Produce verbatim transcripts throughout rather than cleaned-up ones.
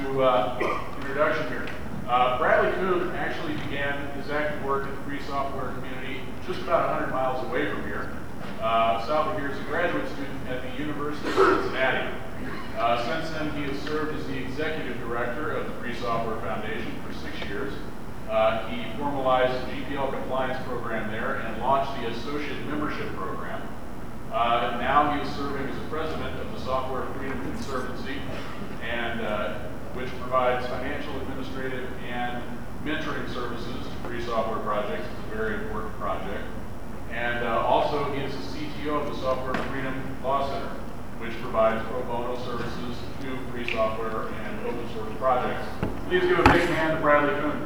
to uh, introduction here. Uh, Bradley Kuhn actually began his active work in the free software community just about one hundred miles away from here. Uh, south of here is a graduate student at the University of Cincinnati. Uh, since then, he has served as the executive director of the Free Software Foundation for six years. Uh, he formalized the G P L compliance program there and launched the associate membership program. Uh, now he is serving as the president of the Software Freedom Conservancy, and uh, which provides financial, administrative, and mentoring services to free software projects. It's a very important project. And uh, also, he is the C T O of the Software Freedom Law Center, which provides pro bono services to free software and open source projects. Please give a big hand to Bradley Kuhn.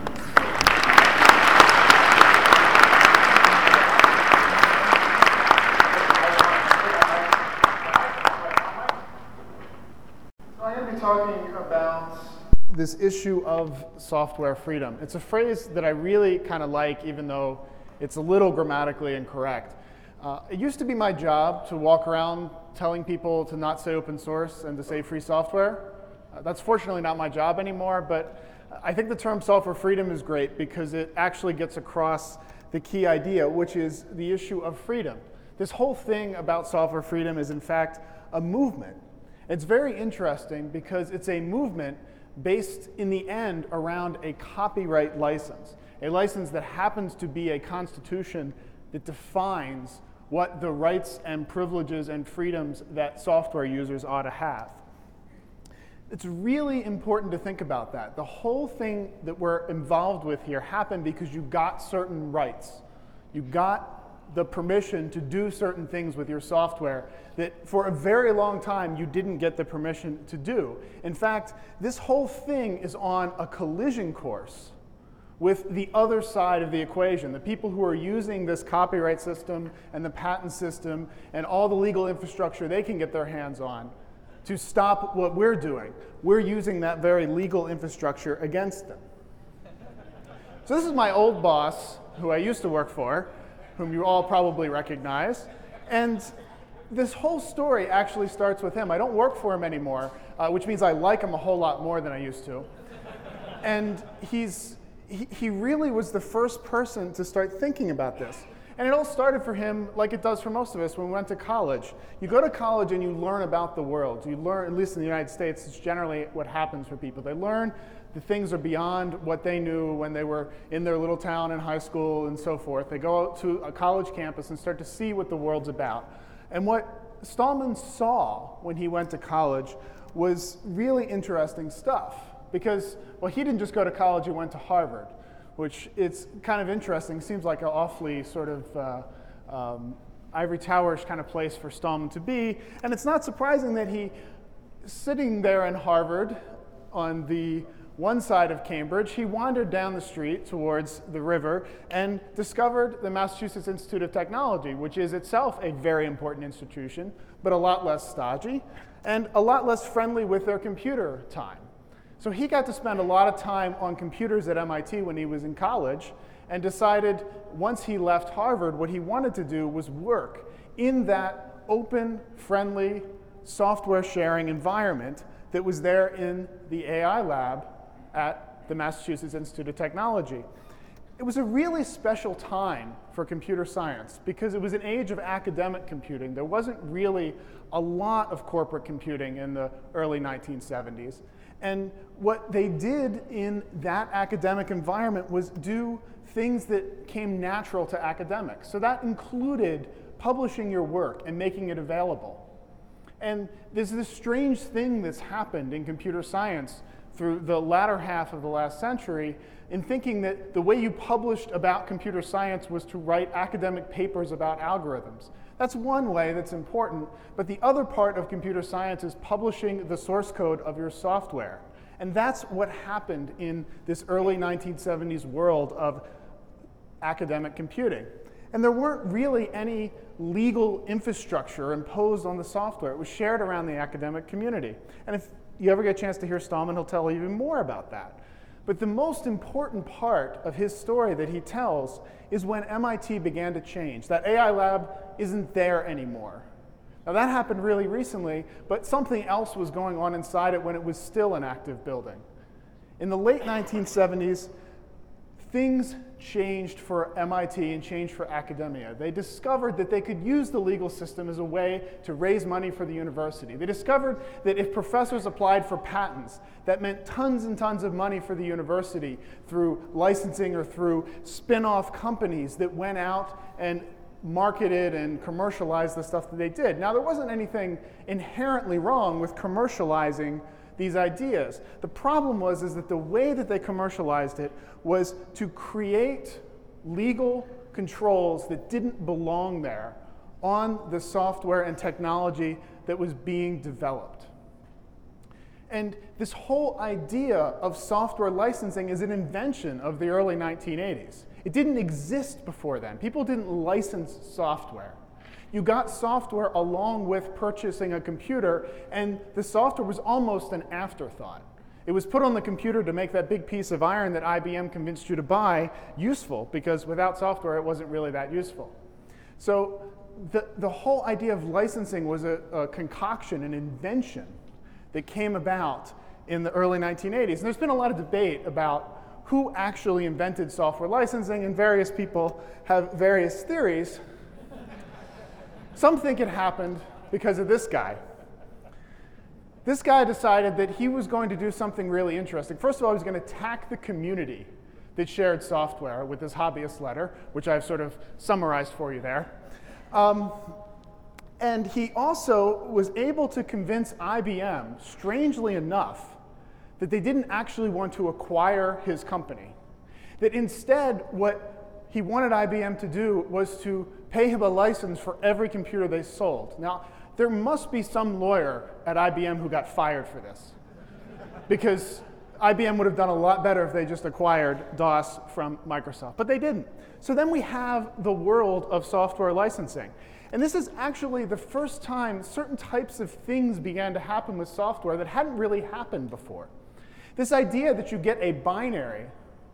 I'm going to be talking about this issue of software freedom. It's a phrase that I really kind of like, even though it's a little grammatically incorrect. Uh, it used to be my job to walk around telling people to not say open source and to say free software. Uh, that's fortunately not my job anymore, but I think the term software freedom is great because it actually gets across the key idea, which is the issue of freedom. This whole thing about software freedom is in fact a movement. It's very interesting because it's a movement based in the end around a copyright license, a license that happens to be a constitution that defines what the rights and privileges and freedoms that software users ought to have. It's really important to think about that. The whole thing that we're involved with here happened because you got certain rights. You got the permission to do certain things with your software that for a very long time you didn't get the permission to do. In fact, this whole thing is on a collision course with the other side of the equation, the people who are using this copyright system and the patent system and all the legal infrastructure they can get their hands on to stop what we're doing. We're using that very legal infrastructure against them. So this is my old boss, who I used to work for, whom you all probably recognize. And this whole story actually starts with him. I don't work for him anymore, uh, which means I like him a whole lot more than I used to. And he's, he, he really was the first person to start thinking about this. And it all started for him like it does for most of us when we went to college. You go to college and you learn about the world. You learn, at least in the United States, it's generally what happens for people. They learn the things are beyond what they knew when they were in their little town in high school and so forth. They go out to a college campus and start to see what the world's about. And what Stallman saw when he went to college was really interesting stuff. Because, well, he didn't just go to college, he went to Harvard, which it's kind of interesting. Seems like an awfully sort of uh, um, ivory towerish kind of place for Stallman to be. And it's not surprising that he, sitting there in Harvard on the one side of Cambridge, he wandered down the street towards the river and discovered the Massachusetts Institute of Technology, which is itself a very important institution, but a lot less stodgy and a lot less friendly with their computer time. So he got to spend a lot of time on computers at M I T when he was in college and decided once he left Harvard, what he wanted to do was work in that open, friendly, software sharing environment that was there in the A I lab at the Massachusetts Institute of Technology. It was a really special time for computer science because it was an age of academic computing. There wasn't really a lot of corporate computing in the early nineteen seventies. And what they did in that academic environment was do things that came natural to academics. So that included publishing your work and making it available. And there's this strange thing that's happened in computer science through the latter half of the last century in thinking that the way you published about computer science was to write academic papers about algorithms. That's one way that's important, but the other part of computer science is publishing the source code of your software. And that's what happened in this early nineteen seventies world of academic computing. And there weren't really any legal infrastructure imposed on the software. It was shared around the academic community. And if you ever get a chance to hear Stallman, he'll tell you even more about that. But the most important part of his story that he tells is when M I T began to change. That A I lab isn't there anymore. Now that happened really recently, but something else was going on inside it when it was still an active building. In the late nineteen seventies, things changed for M I T and changed for academia. They discovered that they could use the legal system as a way to raise money for the university. They discovered that if professors applied for patents, that meant tons and tons of money for the university through licensing or through spin-off companies that went out and marketed and commercialized the stuff that they did. Now, there wasn't anything inherently wrong with commercializing these ideas. The problem was is that the way that they commercialized it was to create legal controls that didn't belong there on the software and technology that was being developed. And this whole idea of software licensing is an invention of the early nineteen eighties. It didn't exist before then. People didn't license software. You got software along with purchasing a computer, and the software was almost an afterthought. It was put on the computer to make that big piece of iron that I B M convinced you to buy useful, because without software, it wasn't really that useful. So the, the whole idea of licensing was a, a concoction, an invention that came about in the early nineteen eighties. And there's been a lot of debate about who actually invented software licensing, and various people have various theories. Some think it happened because of this guy. This guy decided that he was going to do something really interesting. First of all, he was going to attack the community that shared software with his hobbyist letter, which I've sort of summarized for you there. Um, and he also was able to convince I B M, strangely enough, that they didn't actually want to acquire his company. That instead, what he wanted I B M to do was to pay him a license for every computer they sold. Now, there must be some lawyer at I B M who got fired for this, because I B M would have done a lot better if they just acquired DOS from Microsoft, but they didn't. So then we have the world of software licensing. And this is actually the first time certain types of things began to happen with software that hadn't really happened before. This idea that you get a binary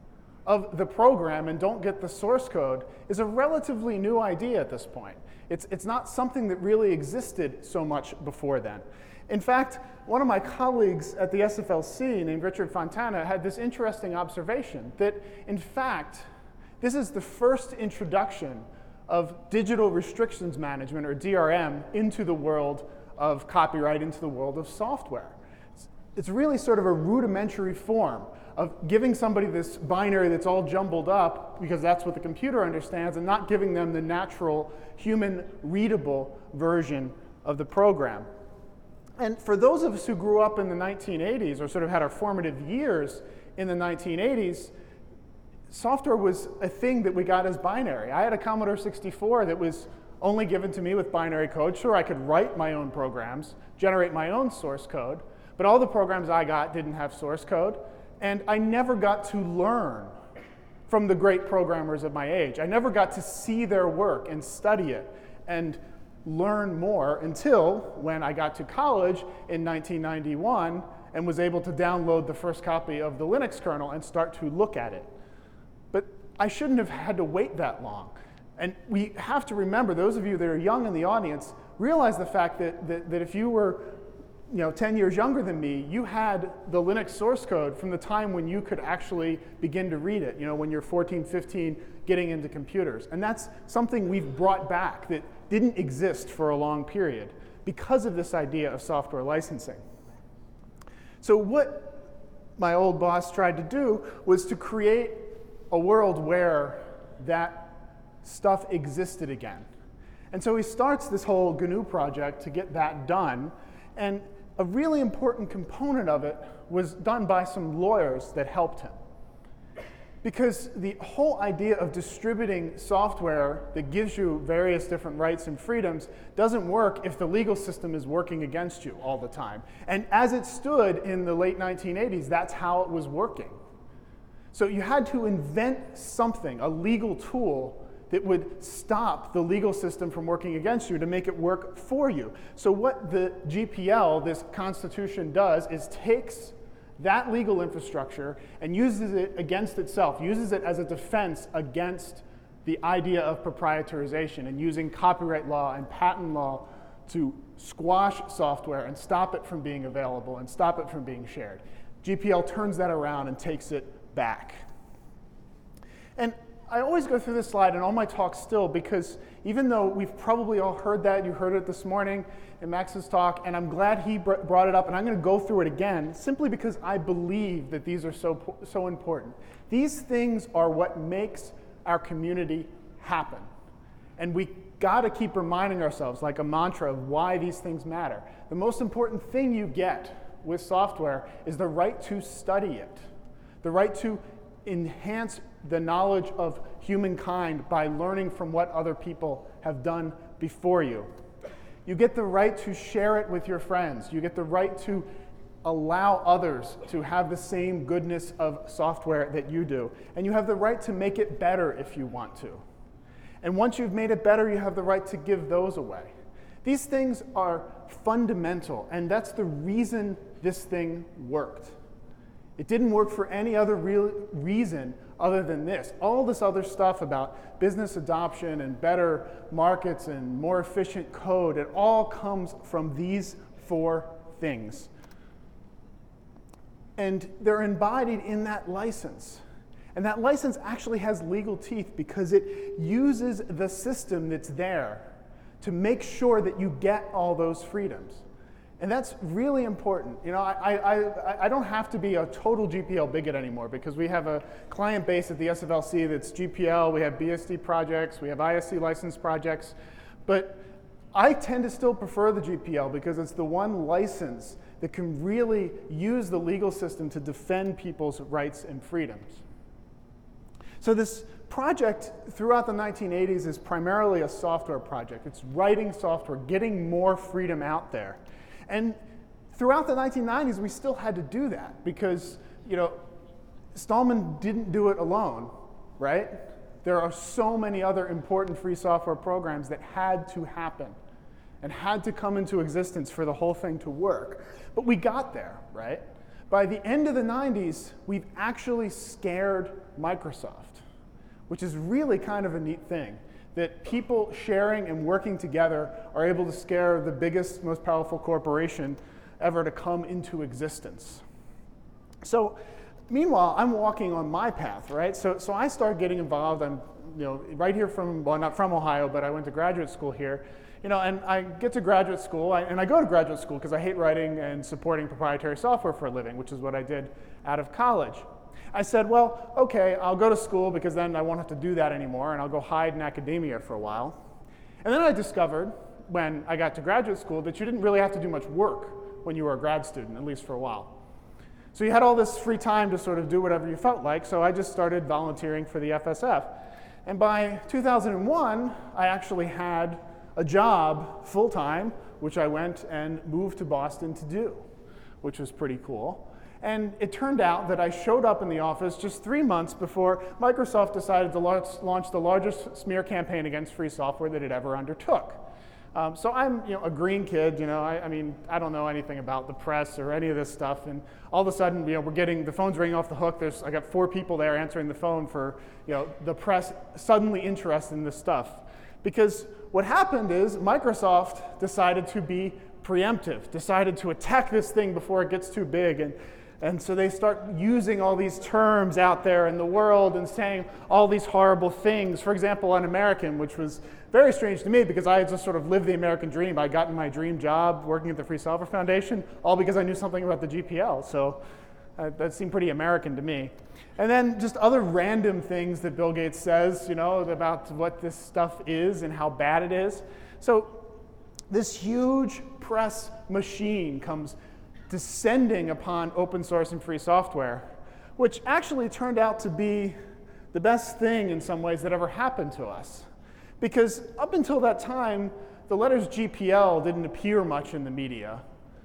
of the program and don't get the source code is a relatively new idea at this point. It's, it's not something that really existed so much before then. In fact, one of my colleagues at the S F L C named Richard Fontana had this interesting observation that, in fact, this is the first introduction of digital restrictions management, or D R M, into the world of copyright, into the world of software. It's, it's really sort of a rudimentary form of giving somebody this binary that's all jumbled up, because that's what the computer understands, and not giving them the natural, human, readable version of the program. And for those of us who grew up in the nineteen eighties, or sort of had our formative years in the nineteen eighties, software was a thing that we got as binary. I had a Commodore sixty-four that was only given to me with binary code. Sure, I could write my own programs, generate my own source code, but all the programs I got didn't have source code, and I never got to learn from the great programmers of my age. I never got to see their work and study it and learn more until when I got to college in nineteen ninety-one and was able to download the first copy of the Linux kernel and start to look at it. But I shouldn't have had to wait that long. And we have to remember, those of you that are young in the audience, realize the fact that, that, that if you were you know, ten years younger than me, you had the Linux source code from the time when you could actually begin to read it, you know, when you're fourteen, fifteen, getting into computers. And that's something we've brought back that didn't exist for a long period because of this idea of software licensing. So what my old boss tried to do was to create a world where that stuff existed again. And so he starts this whole G N U project to get that done. And a really important component of it was done by some lawyers that helped him. Because the whole idea of distributing software that gives you various different rights and freedoms doesn't work if the legal system is working against you all the time. And as it stood in the late nineteen eighties, that's how it was working. So you had to invent something, a legal tool, that would stop the legal system from working against you to make it work for you. So what the G P L, this constitution, does is takes that legal infrastructure and uses it against itself, uses it as a defense against the idea of proprietarization and using copyright law and patent law to squash software and stop it from being available and stop it from being shared. G P L turns that around and takes it back. And I always go through this slide in all my talks still because even though we've probably all heard that, you heard it this morning in Max's talk, and I'm glad he br- brought it up, and I'm going to go through it again simply because I believe that these are so, so important. These things are what makes our community happen. And we got to keep reminding ourselves, like a mantra, of why these things matter. The most important thing you get with software is the right to study it, the right to enhance the knowledge of humankind by learning from what other people have done before you. You get the right to share it with your friends. You get the right to allow others to have the same goodness of software that you do. And you have the right to make it better if you want to. And once you've made it better, you have the right to give those away. These things are fundamental, and that's the reason this thing worked. It didn't work for any other real reason other than this. All this other stuff about business adoption and better markets and more efficient code, it all comes from these four things. And they're embodied in that license. And that license actually has legal teeth because it uses the system that's there to make sure that you get all those freedoms. And that's really important. You know, I, I, I don't have to be a total G P L bigot anymore because we have a client base at the S F L C that's G P L, we have B S D projects, we have I S C license projects. But I tend to still prefer the G P L because it's the one license that can really use the legal system to defend people's rights and freedoms. So this project throughout the nineteen eighties is primarily a software project. It's writing software, getting more freedom out there. And throughout the nineteen nineties, we still had to do that because, you know, Stallman didn't do it alone, right? There are so many other important free software programs that had to happen and had to come into existence for the whole thing to work. But we got there, right? By the end of the nineties, we've actually scared Microsoft, which is really kind of a neat thing, that people sharing and working together are able to scare the biggest, most powerful corporation ever to come into existence. So meanwhile, I'm walking on my path, right? So, so I start getting involved. I'm, you know, right here from, well, not from Ohio, but I went to graduate school here. You know, and I get to graduate school, I, and I go to graduate school because I hate writing and supporting proprietary software for a living, which is what I did out of college. I said, well, okay, I'll go to school because then I won't have to do that anymore, and I'll go hide in academia for a while. And then I discovered, when I got to graduate school, that you didn't really have to do much work when you were a grad student, at least for a while. So you had all this free time to sort of do whatever you felt like, so I just started volunteering for the F S F. And by two thousand one, I actually had a job full-time, which I went and moved to Boston to do, which was pretty cool. And it turned out that I showed up in the office just three months before Microsoft decided to launch the largest smear campaign against free software that it ever undertook. Um, so I'm, you know, a green kid. You know, I, I mean, I don't know anything about the press or any of this stuff. And all of a sudden, you know, we're getting the phone's ringing off the hook. There's, I got four people there answering the phone for, you know, the press suddenly interested in this stuff, because what happened is Microsoft decided to be preemptive, decided to attack this thing before it gets too big. And And so they start using all these terms out there in the world and saying all these horrible things. For example, un-American, which was very strange to me because I had just sort of lived the American dream. I got my dream job working at the Free Software Foundation, all because I knew something about the G P L. So uh, that seemed pretty American to me. And then just other random things that Bill Gates says, you know, about what this stuff is and how bad it is. So this huge press machine comes descending upon open source and free software, which actually turned out to be the best thing in some ways that ever happened to us. Because up until that time, the letters G P L didn't appear much in the media.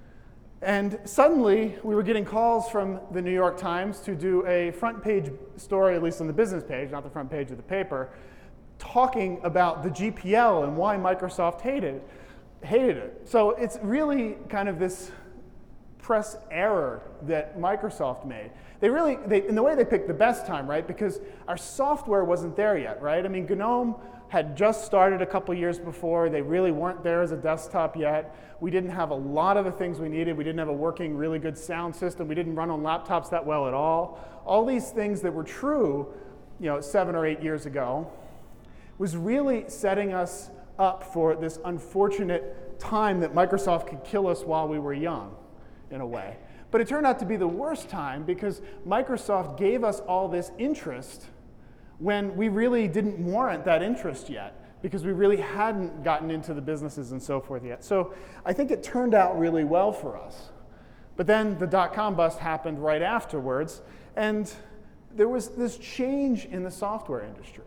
And suddenly, we were getting calls from the New York Times to do a front page story, at least on the business page, not the front page of the paper, talking about the G P L and why Microsoft hated, hated it. So it's really kind of this press error that Microsoft made. They really, they, in the way they picked the best time, right? Because our software wasn't there yet, right? I mean, GNOME had just started a couple years before. They really weren't there as a desktop yet. We didn't have a lot of the things we needed. We didn't have a working, really good sound system. We didn't run on laptops that well at all. All these things that were true, you know, seven or eight years ago, was really setting us up for this unfortunate time that Microsoft could kill us while we were young, in a way. But it turned out to be the worst time because Microsoft gave us all this interest when we really didn't warrant that interest yet, because we really hadn't gotten into the businesses and so forth yet. So I think it turned out really well for us. But then the dot-com bust happened right afterwards, and there was this change in the software industry.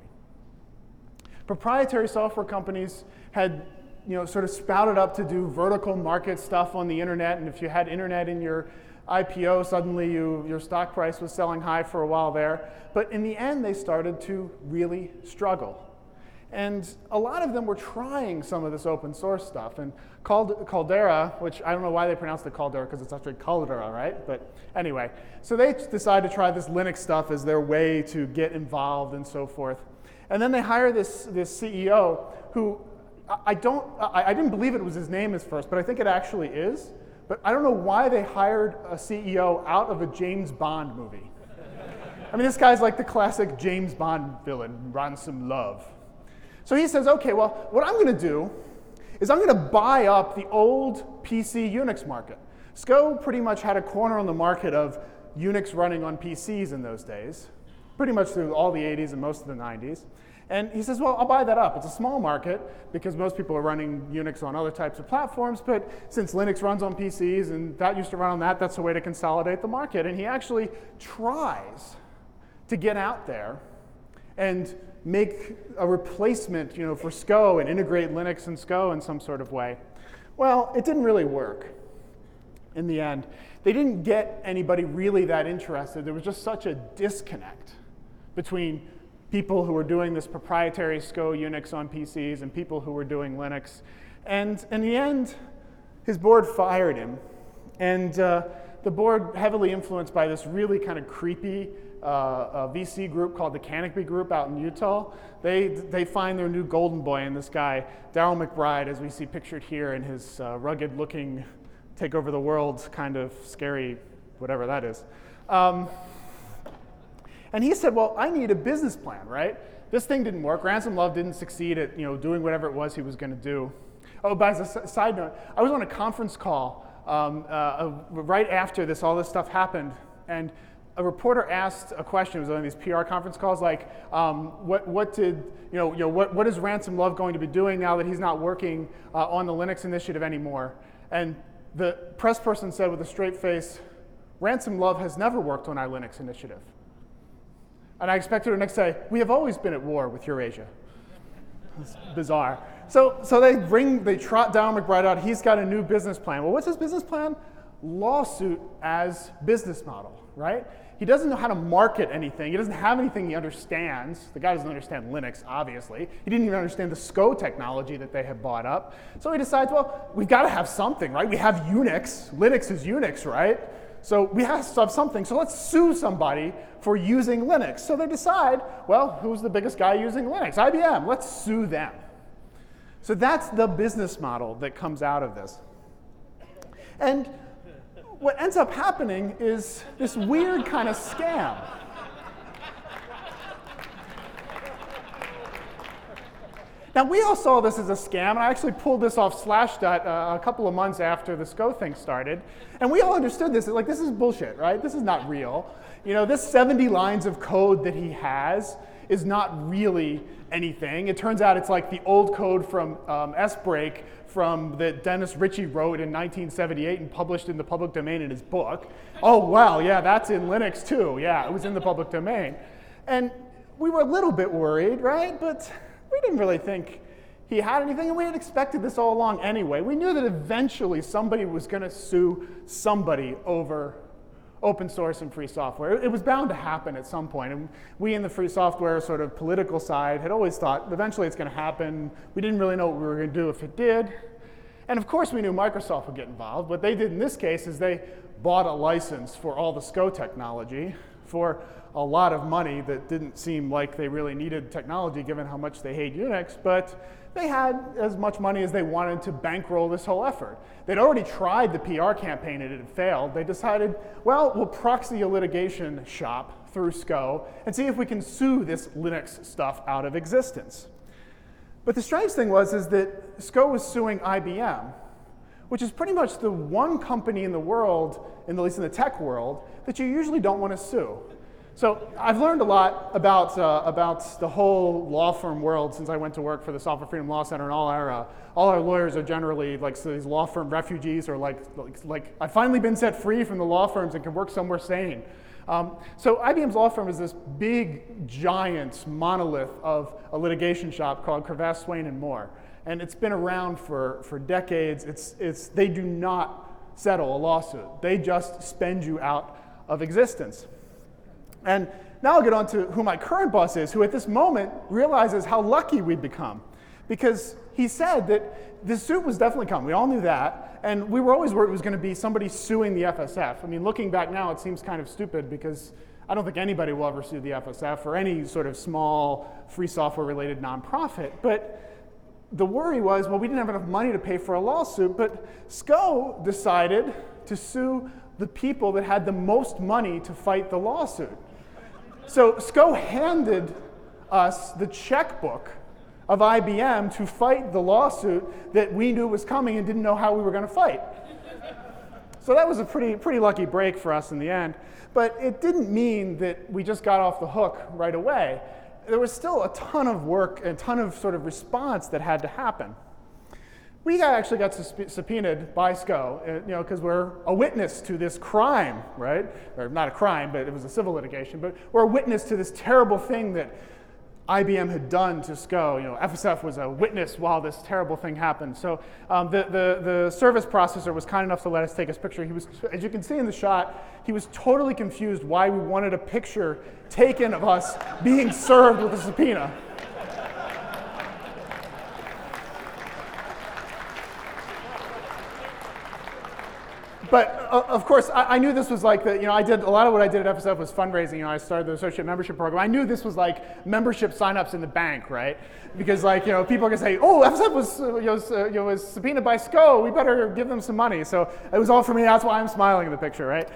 Proprietary software companies had, you know, sort of sprouted up to do vertical market stuff on the internet, and if you had internet in your I P O, suddenly you, your stock price was selling high for a while there. But in the end, they started to really struggle. And a lot of them were trying some of this open source stuff. And Caldera, which I don't know why they pronounced it Caldera, because it's actually Caldera, right? But anyway, so they decided to try this Linux stuff as their way to get involved and so forth. And then they hire this, this C E O who I don't, I, I didn't believe it was his name at first, but I think it actually is. But I don't know why they hired a C E O out of a James Bond movie. I mean, this guy's like the classic James Bond villain, Ransom Love. So he says, okay, well, what I'm going to do is I'm going to buy up the old P C Unix market. S C O pretty much had a corner on the market of Unix running on P Cs in those days, pretty much through all the eighties and most of the nineties. And he says, well, I'll buy that up. It's a small market because most people are running Unix on other types of platforms, but since Linux runs on P Cs and that used to run on that, that's a way to consolidate the market. And he actually tries to get out there and make a replacement, you know, for S C O and integrate Linux and S C O in some sort of way. Well, it didn't really work in the end. They didn't get anybody really that interested. There was just such a disconnect between people who were doing this proprietary S C O Unix on P Cs and people who were doing Linux. And in the end, his board fired him. And uh, the board, heavily influenced by this really kind of creepy uh, uh, V C group called the Canopy Group out in Utah, they, they find their new golden boy in this guy, Darrell McBride, as we see pictured here in his uh, rugged-looking, take over the world kind of scary, whatever that is. Um, And he said, well, I need a business plan, right? This thing didn't work. Ransom Love didn't succeed at, you know, doing whatever it was he was going to do. Oh, but as a side note, I was on a conference call um, uh, right after this, all this stuff happened, and a reporter asked a question. It was on these P R conference calls, like, um, what, what did, you know, you know, what, what is Ransom Love going to be doing now that he's not working uh, on the Linux initiative anymore? And the press person said with a straight face, Ransom Love has never worked on our Linux initiative. And I expected her next to say, we have always been at war with Eurasia. It's bizarre. So, so they bring, they trot Darrell McBride out. He's got a new business plan. Well, what's his business plan? Lawsuit as business model, right? He doesn't know how to market anything. He doesn't have anything he understands. The guy doesn't understand Linux, obviously. He didn't even understand the S C O technology that they had bought up. So he decides, well, we've got to have something, right? We have Unix. Linux is Unix, right? So we have to have something, so let's sue somebody for using Linux. So they decide, well, who's the biggest guy using Linux? I B M, let's sue them. So that's the business model that comes out of this. And what ends up happening is this weird kind of scam. Now, we all saw this as a scam, and I actually pulled this off Slashdot uh, a couple of months after the S C O thing started, and we all understood this. Like, this is bullshit, right? This is not real. You know, this seventy lines of code that he has is not really anything. It turns out it's like the old code from um, S break from that Dennis Ritchie wrote in nineteen seventy-eight and published in the public domain in his book. Oh, well, yeah, that's in Linux too. Yeah, it was in the public domain. And we were a little bit worried, right? But we didn't really think he had anything, and we had expected this all along anyway. We knew that eventually somebody was going to sue somebody over open source and free software. It was bound to happen at some point, and we in the free software sort of political side had always thought eventually it's going to happen. We didn't really know what we were going to do if it did. And of course we knew Microsoft would get involved. What they did in this case is they bought a license for all the S C O technology for a lot of money that didn't seem like they really needed technology given how much they hate Unix, but they had as much money as they wanted to bankroll this whole effort. They'd already tried the P R campaign and it had failed. They decided, well, we'll proxy a litigation shop through S C O and see if we can sue this Linux stuff out of existence. But the strange thing was is that S C O was suing I B M, which is pretty much the one company in the world, at least in the tech world, that you usually don't want to sue. So I've learned a lot about, uh, about the whole law firm world since I went to work for the Software Freedom Law Center, and all our, uh, all our lawyers are generally like so these law firm refugees, or like, like, like I've finally been set free from the law firms and can work somewhere sane. Um, so I B M's law firm is this big, giant monolith of a litigation shop called Cravath, Swaine, and Moore. And it's been around for, for decades. It's, it's, they do not settle a lawsuit. They just spend you out of existence. And now I'll get on to who my current boss is, who at this moment realizes how lucky we'd become. Because he said that this suit was definitely coming. We all knew that. And we were always worried it was going to be somebody suing the F S F. I mean, looking back now, it seems kind of stupid because I don't think anybody will ever sue the F S F or any sort of small free software related nonprofit. But the worry was, well, we didn't have enough money to pay for a lawsuit, but S C O decided to sue the people that had the most money to fight the lawsuit. So S C O handed us the checkbook of I B M to fight the lawsuit that we knew was coming and didn't know how we were going to fight. So that was a pretty, pretty lucky break for us in the end. But it didn't mean that we just got off the hook right away. There was still a ton of work and a ton of sort of response that had to happen. We got, actually got subpoenaed by S C O, you know, because we're a witness to this crime, right? Or not a crime, but it was a civil litigation. But we're a witness to this terrible thing that I B M had done to S C O. You know, F S F was a witness while this terrible thing happened. So um, the, the, the service processor was kind enough to let us take his picture. He was, as you can see in the shot, he was totally confused why we wanted a picture taken of us being served with a subpoena. But uh, of course, I, I knew this was like the, you know, I did a lot of what I did at F S F was fundraising. You know, I started the associate membership program. I knew this was like membership signups in the bank, right? Because like, you know, people are gonna say, oh, F S F was, uh, you know, uh, you know, was subpoenaed by S C O. We better give them some money. So it was all for me. That's why I'm smiling in the picture, right?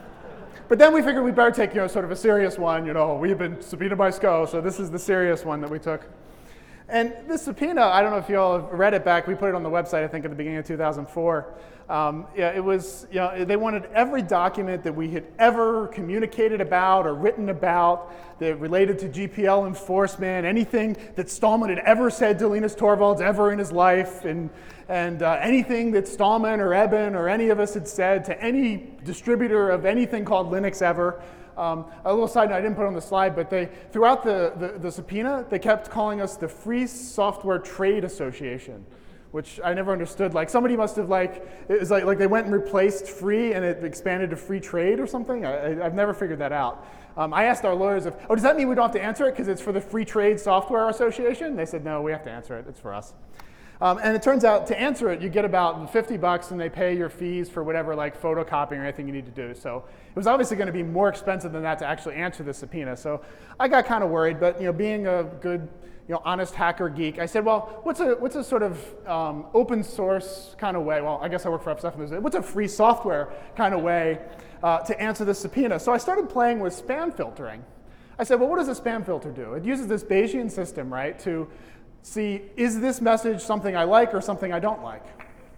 But then we figured we better take, you know, sort of a serious one. You know, we've been subpoenaed by S C O, so this is the serious one that we took. And this subpoena, I don't know if you all have read it back. We put it on the website, I think, at the beginning of two thousand four. Um, yeah, it was, you know, they wanted every document that we had ever communicated about or written about that related to G P L enforcement, anything that Stallman had ever said to Linus Torvalds ever in his life, and, and uh, anything that Stallman or Eben or any of us had said to any distributor of anything called Linux ever. Um, a little side note, I didn't put it on the slide, but they, throughout the, the, the subpoena, they kept calling us the Free Software Trade Association, which I never understood. Like somebody must have like, it was like, like they went and replaced free and it expanded to free trade or something. I, I've never figured that out. Um, I asked our lawyers if, oh, does that mean we don't have to answer it because it's for the Free Trade Software Association? They said, no, we have to answer it, it's for us. Um, and it turns out to answer it, you get about fifty bucks and they pay your fees for whatever like photocopying or anything you need to do. So it was obviously going to be more expensive than that to actually answer the subpoena. So I got kind of worried, but you know, being a good, you know, honest hacker geek, I said, well, what's a, what's a sort of um, open source kind of way? Well, I guess I work for F S F, and there's, what's a free software kind of way uh, to answer this subpoena? So I started playing with spam filtering. I said, well, what does a spam filter do? It uses this Bayesian system, right, to see, is this message something I like or something I don't like?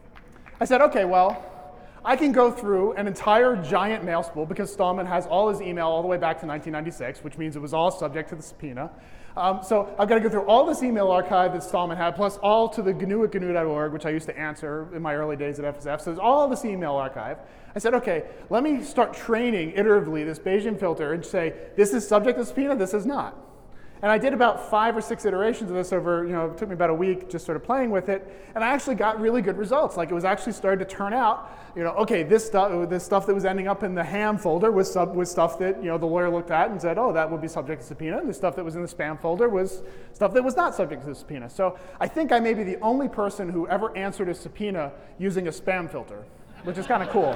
I said, okay, well, I can go through an entire giant mail spool because Stallman has all his email all the way back to nineteen ninety-six, which means it was all subject to the subpoena. Um, so I've got to go through all this email archive that Stallman had, plus all to the G N U at G N U dot org, which I used to answer in my early days at F S F. So there's all this email archive. I said, okay, let me start training iteratively this Bayesian filter and say, this is subject to subpoena, this is not. And I did about five or six iterations of this over, you know, it took me about a week just sort of playing with it. And I actually got really good results. Like it was actually starting to turn out, you know, okay, this stuff, this stuff that was ending up in the ham folder was, sub, was stuff that, you know, the lawyer looked at and said, oh, that would be subject to subpoena. And the stuff that was in the spam folder was stuff that was not subject to the subpoena. So I think I may be the only person who ever answered a subpoena using a spam filter, which is kind of cool.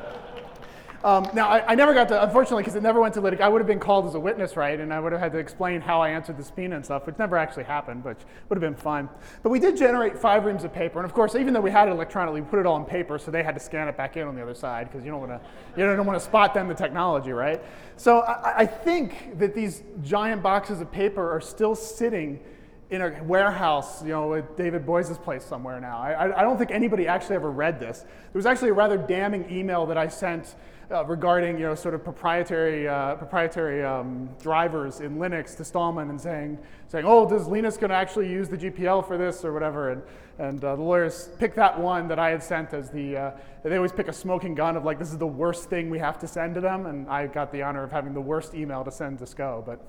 Um, now, I, I never got to, unfortunately, because it never went to litigation, I would have been called as a witness, right? And I would have had to explain how I answered the subpoena and stuff, which never actually happened, but would have been fun. But we did generate five reams of paper. And of course, even though we had it electronically, we put it all in paper, so they had to scan it back in on the other side, because you don't want to, you don't want to spot them the technology, right? So I, I think that these giant boxes of paper are still sitting in a warehouse, you know, at David Boyce's place somewhere now. I, I don't think anybody actually ever read this. There was actually a rather damning email that I sent uh, regarding, you know, sort of proprietary uh, proprietary um, drivers in Linux to Stallman and saying, saying, oh, does Linus going to actually use the G P L for this or whatever? And and uh, the lawyers picked that one that I had sent as the. Uh, they always pick a smoking gun of like, this is the worst thing we have to send to them, and I got the honor of having the worst email to send to S C O, but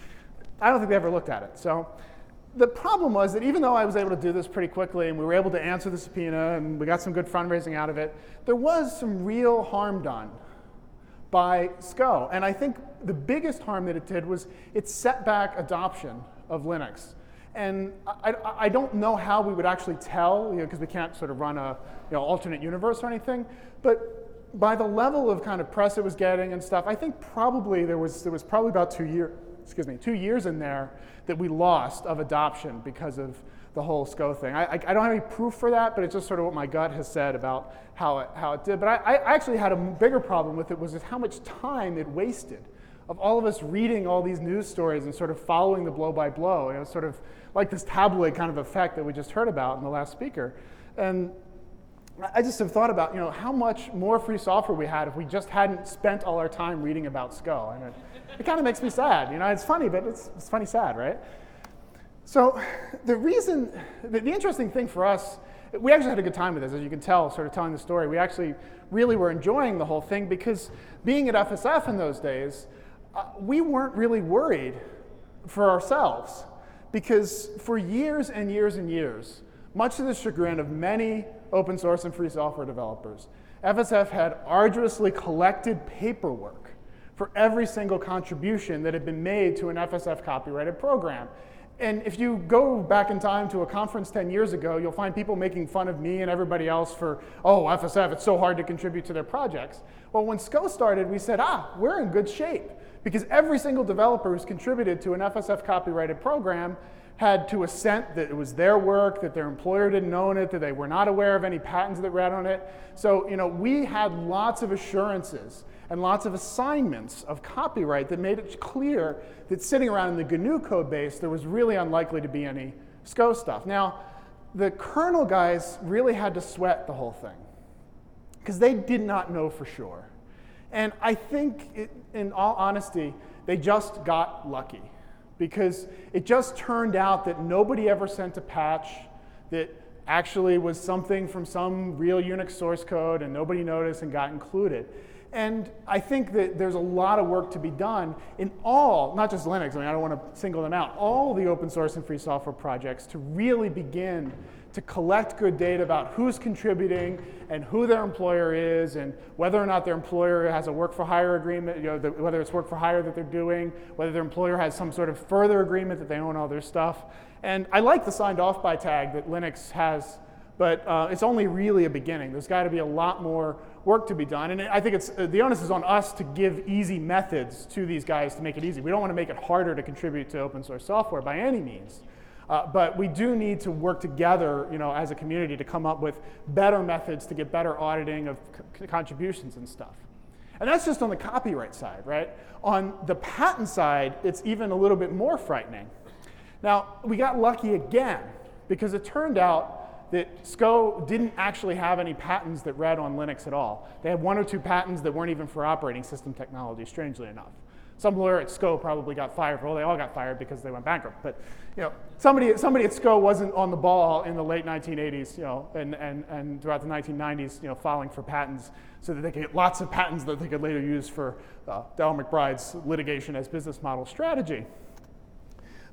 I don't think they ever looked at it. So. The problem was that even though I was able to do this pretty quickly and we were able to answer the subpoena and we got some good fundraising out of it, there was some real harm done by S C O. And I think the biggest harm that it did was it set back adoption of Linux. And I, I, I don't know how we would actually tell, you know, because we can't sort of run a you know, alternate universe or anything, but by the level of kind of press it was getting and stuff, I think probably there was, there was probably about two years, excuse me, two years in there that we lost of adoption because of the whole S C O thing. I, I, I don't have any proof for that, but it's just sort of what my gut has said about how it, how it did. But I, I actually had a bigger problem with it, was just how much time it wasted of all of us reading all these news stories and sort of following the blow by blow. You know, sort of like this tabloid kind of effect that we just heard about in the last speaker. And I just have thought about, you know, how much more free software we had if we just hadn't spent all our time reading about S C O. And it, it kind of makes me sad. You know, it's funny, but it's, it's funny sad, right? So the reason, the, the interesting thing for us, we actually had a good time with this, as you can tell, sort of telling the story. We actually really were enjoying the whole thing because being at F S F in those days, uh, we weren't really worried for ourselves because for years and years and years, much to the chagrin of many open source and free software developers, F S F had arduously collected paperwork for every single contribution that had been made to an F S F copyrighted program. And if you go back in time to a conference ten years ago, you'll find people making fun of me and everybody else for, oh, F S F, it's so hard to contribute to their projects. Well, when S C O started, we said, ah, we're in good shape because every single developer who's contributed to an F S F copyrighted program had to assent that it was their work, that their employer didn't own it, that they were not aware of any patents that read on it. So, you know, we had lots of assurances and lots of assignments of copyright that made it clear that sitting around in the G N U code base, there was really unlikely to be any S C O stuff. Now, the kernel guys really had to sweat the whole thing because they did not know for sure. And I think, it, in all honesty, they just got lucky because it just turned out that nobody ever sent a patch that actually was something from some real Unix source code and nobody noticed and got included. And I think that there's a lot of work to be done in all, not just Linux, I mean, I don't want to single them out, all the open source and free software projects to really begin to collect good data about who's contributing and who their employer is and whether or not their employer has a work for hire agreement, you know, the, whether it's work for hire that they're doing, whether their employer has some sort of further agreement that they own all their stuff. And I like the signed off by tag that Linux has, but uh, it's only really a beginning. There's got to be a lot more work to be done. And I think it's, uh, the onus is on us to give easy methods to these guys to make it easy. We don't want to make it harder to contribute to open source software by any means. Uh, but we do need to work together, you know, as a community to come up with better methods to get better auditing of c contributions and stuff. And that's just on the copyright side, right? On the patent side, it's even a little bit more frightening. Now, we got lucky again because it turned out that S C O didn't actually have any patents that read on Linux at all. They had one or two patents that weren't even for operating system technology, strangely enough. Some lawyer at S C O probably got fired. Well, they all got fired because they went bankrupt. But you know, somebody, somebody at S C O wasn't on the ball in the late nineteen eighties, you know, and, and, and throughout the nineteen nineties, you know, filing for patents so that they could get lots of patents that they could later use for uh, Dell McBride's litigation as business model strategy.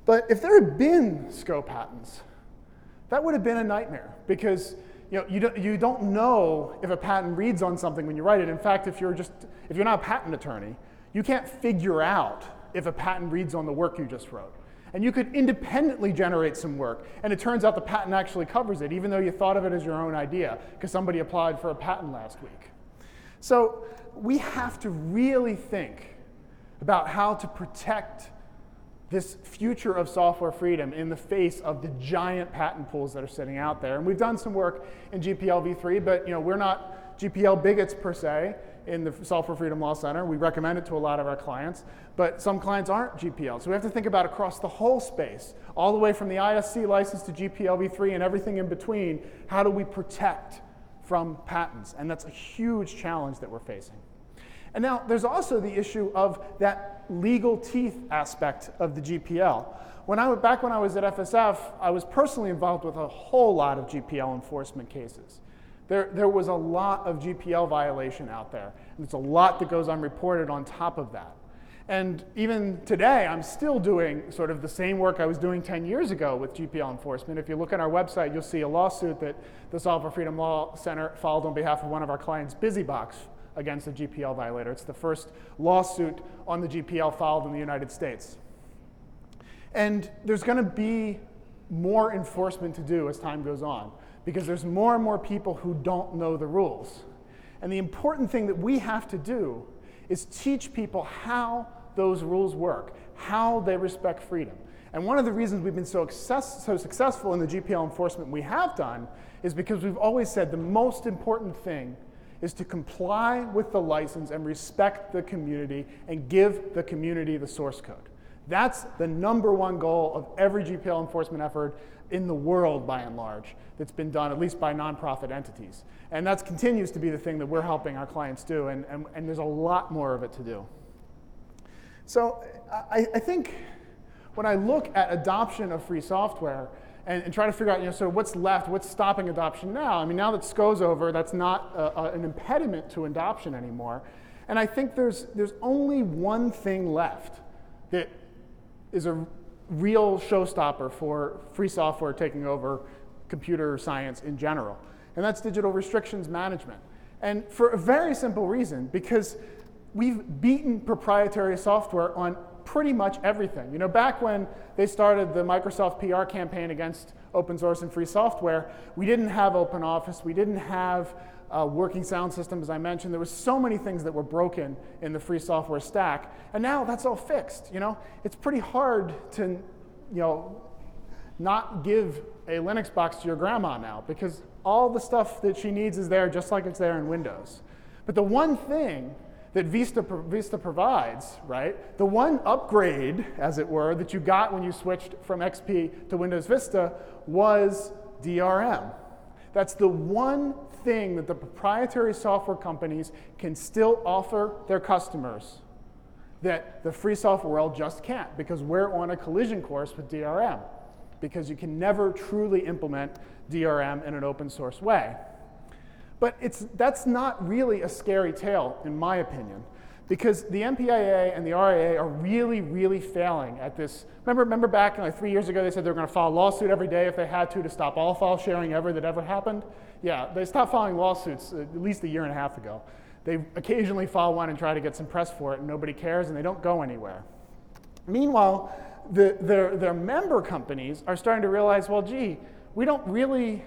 But if there had been S C O patents, that would have been a nightmare, because you know, you don't, you don't know if a patent reads on something when you write it. In fact, if you're just if you're not a patent attorney, you can't figure out if a patent reads on the work you just wrote. And you could independently generate some work, and it turns out the patent actually covers it, even though you thought of it as your own idea, because somebody applied for a patent last week. So we have to really think about how to protect this future of software freedom in the face of the giant patent pools that are sitting out there. And we've done some work in G P L v three, but you know, we're not G P L bigots per se in the Software Freedom Law Center. We recommend it to a lot of our clients, but some clients aren't G P L. So we have to think about across the whole space, all the way from the I S C license to G P L v three and everything in between. How do we protect from patents? And that's a huge challenge that we're facing. And now there's also the issue of that legal teeth aspect of the G P L. When I, back when I was at F S F, I was personally involved with a whole lot of G P L enforcement cases. There, there was a lot of G P L violation out there, and it's a lot that goes unreported on top of that. And even today, I'm still doing sort of the same work I was doing ten years ago with G P L enforcement. If you look at our website, you'll see a lawsuit that the Software Freedom Law Center filed on behalf of one of our clients, BusyBox, against a G P L violator. It's the first lawsuit on the G P L filed in the United States. And there's going to be more enforcement to do as time goes on, because there's more and more people who don't know the rules. And the important thing that we have to do is teach people how those rules work, how they respect freedom. And one of the reasons we've been so, success, so successful in the G P L enforcement we have done is because we've always said the most important thing is to comply with the license and respect the community and give the community the source code. That's the number one goal of every G P L enforcement effort in the world, by and large, that's been done, at least by nonprofit entities. And that continues to be the thing that we're helping our clients do, and, and, and there's a lot more of it to do. So I, I think when I look at adoption of free software and, and try to figure out, you know, sort of what's left, what's stopping adoption now, I mean, now that S C O's over, that's not a, a, an impediment to adoption anymore. And I think there's, there's only one thing left that is a real showstopper for free software taking over computer science in general, and that's digital restrictions management. And for a very simple reason, because we've beaten proprietary software on pretty much everything. You know, back when they started the Microsoft P R campaign against open source and free software, we didn't have OpenOffice, we didn't have uh, working sound system, as I mentioned. There were so many things that were broken in the free software stack, and now that's all fixed. You know, it's pretty hard to, you know, not give a Linux box to your grandma now, because all the stuff that she needs is there just like it's there in Windows. But the one thing that Vista, Vista provides, right, the one upgrade, as it were, that you got when you switched from X P to Windows Vista was D R M. That's the one thing that the proprietary software companies can still offer their customers that the free software world just can't, because we're on a collision course with D R M, because you can never truly implement D R M in an open source way. But it's, that's not really a scary tale, in my opinion, because the M P I A and the R I A are really, really failing at this. Remember, remember back like three years ago, they said they were going to file a lawsuit every day if they had to to stop all file sharing ever that ever happened? Yeah, they stopped filing lawsuits at least a year and a half ago. They occasionally file one and try to get some press for it, and nobody cares, and they don't go anywhere. Meanwhile, the, their, their member companies are starting to realize, well, gee, we don't really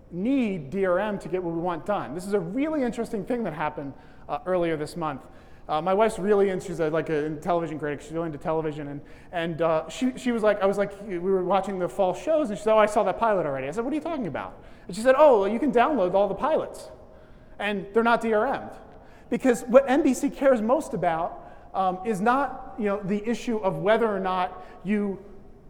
need D R M to get what we want done. This is a really interesting thing that happened uh, earlier this month. Uh, my wife's really into, she's a, like a television critic, she's really into television, and, and uh, she, she was like, I was like, we were watching the fall shows, and she said, oh, I saw that pilot already. I said, what are you talking about? And she said, oh, well, you can download all the pilots, and they're not D R M'd. Because what N B C cares most about um, is not, you know, the issue of whether or not you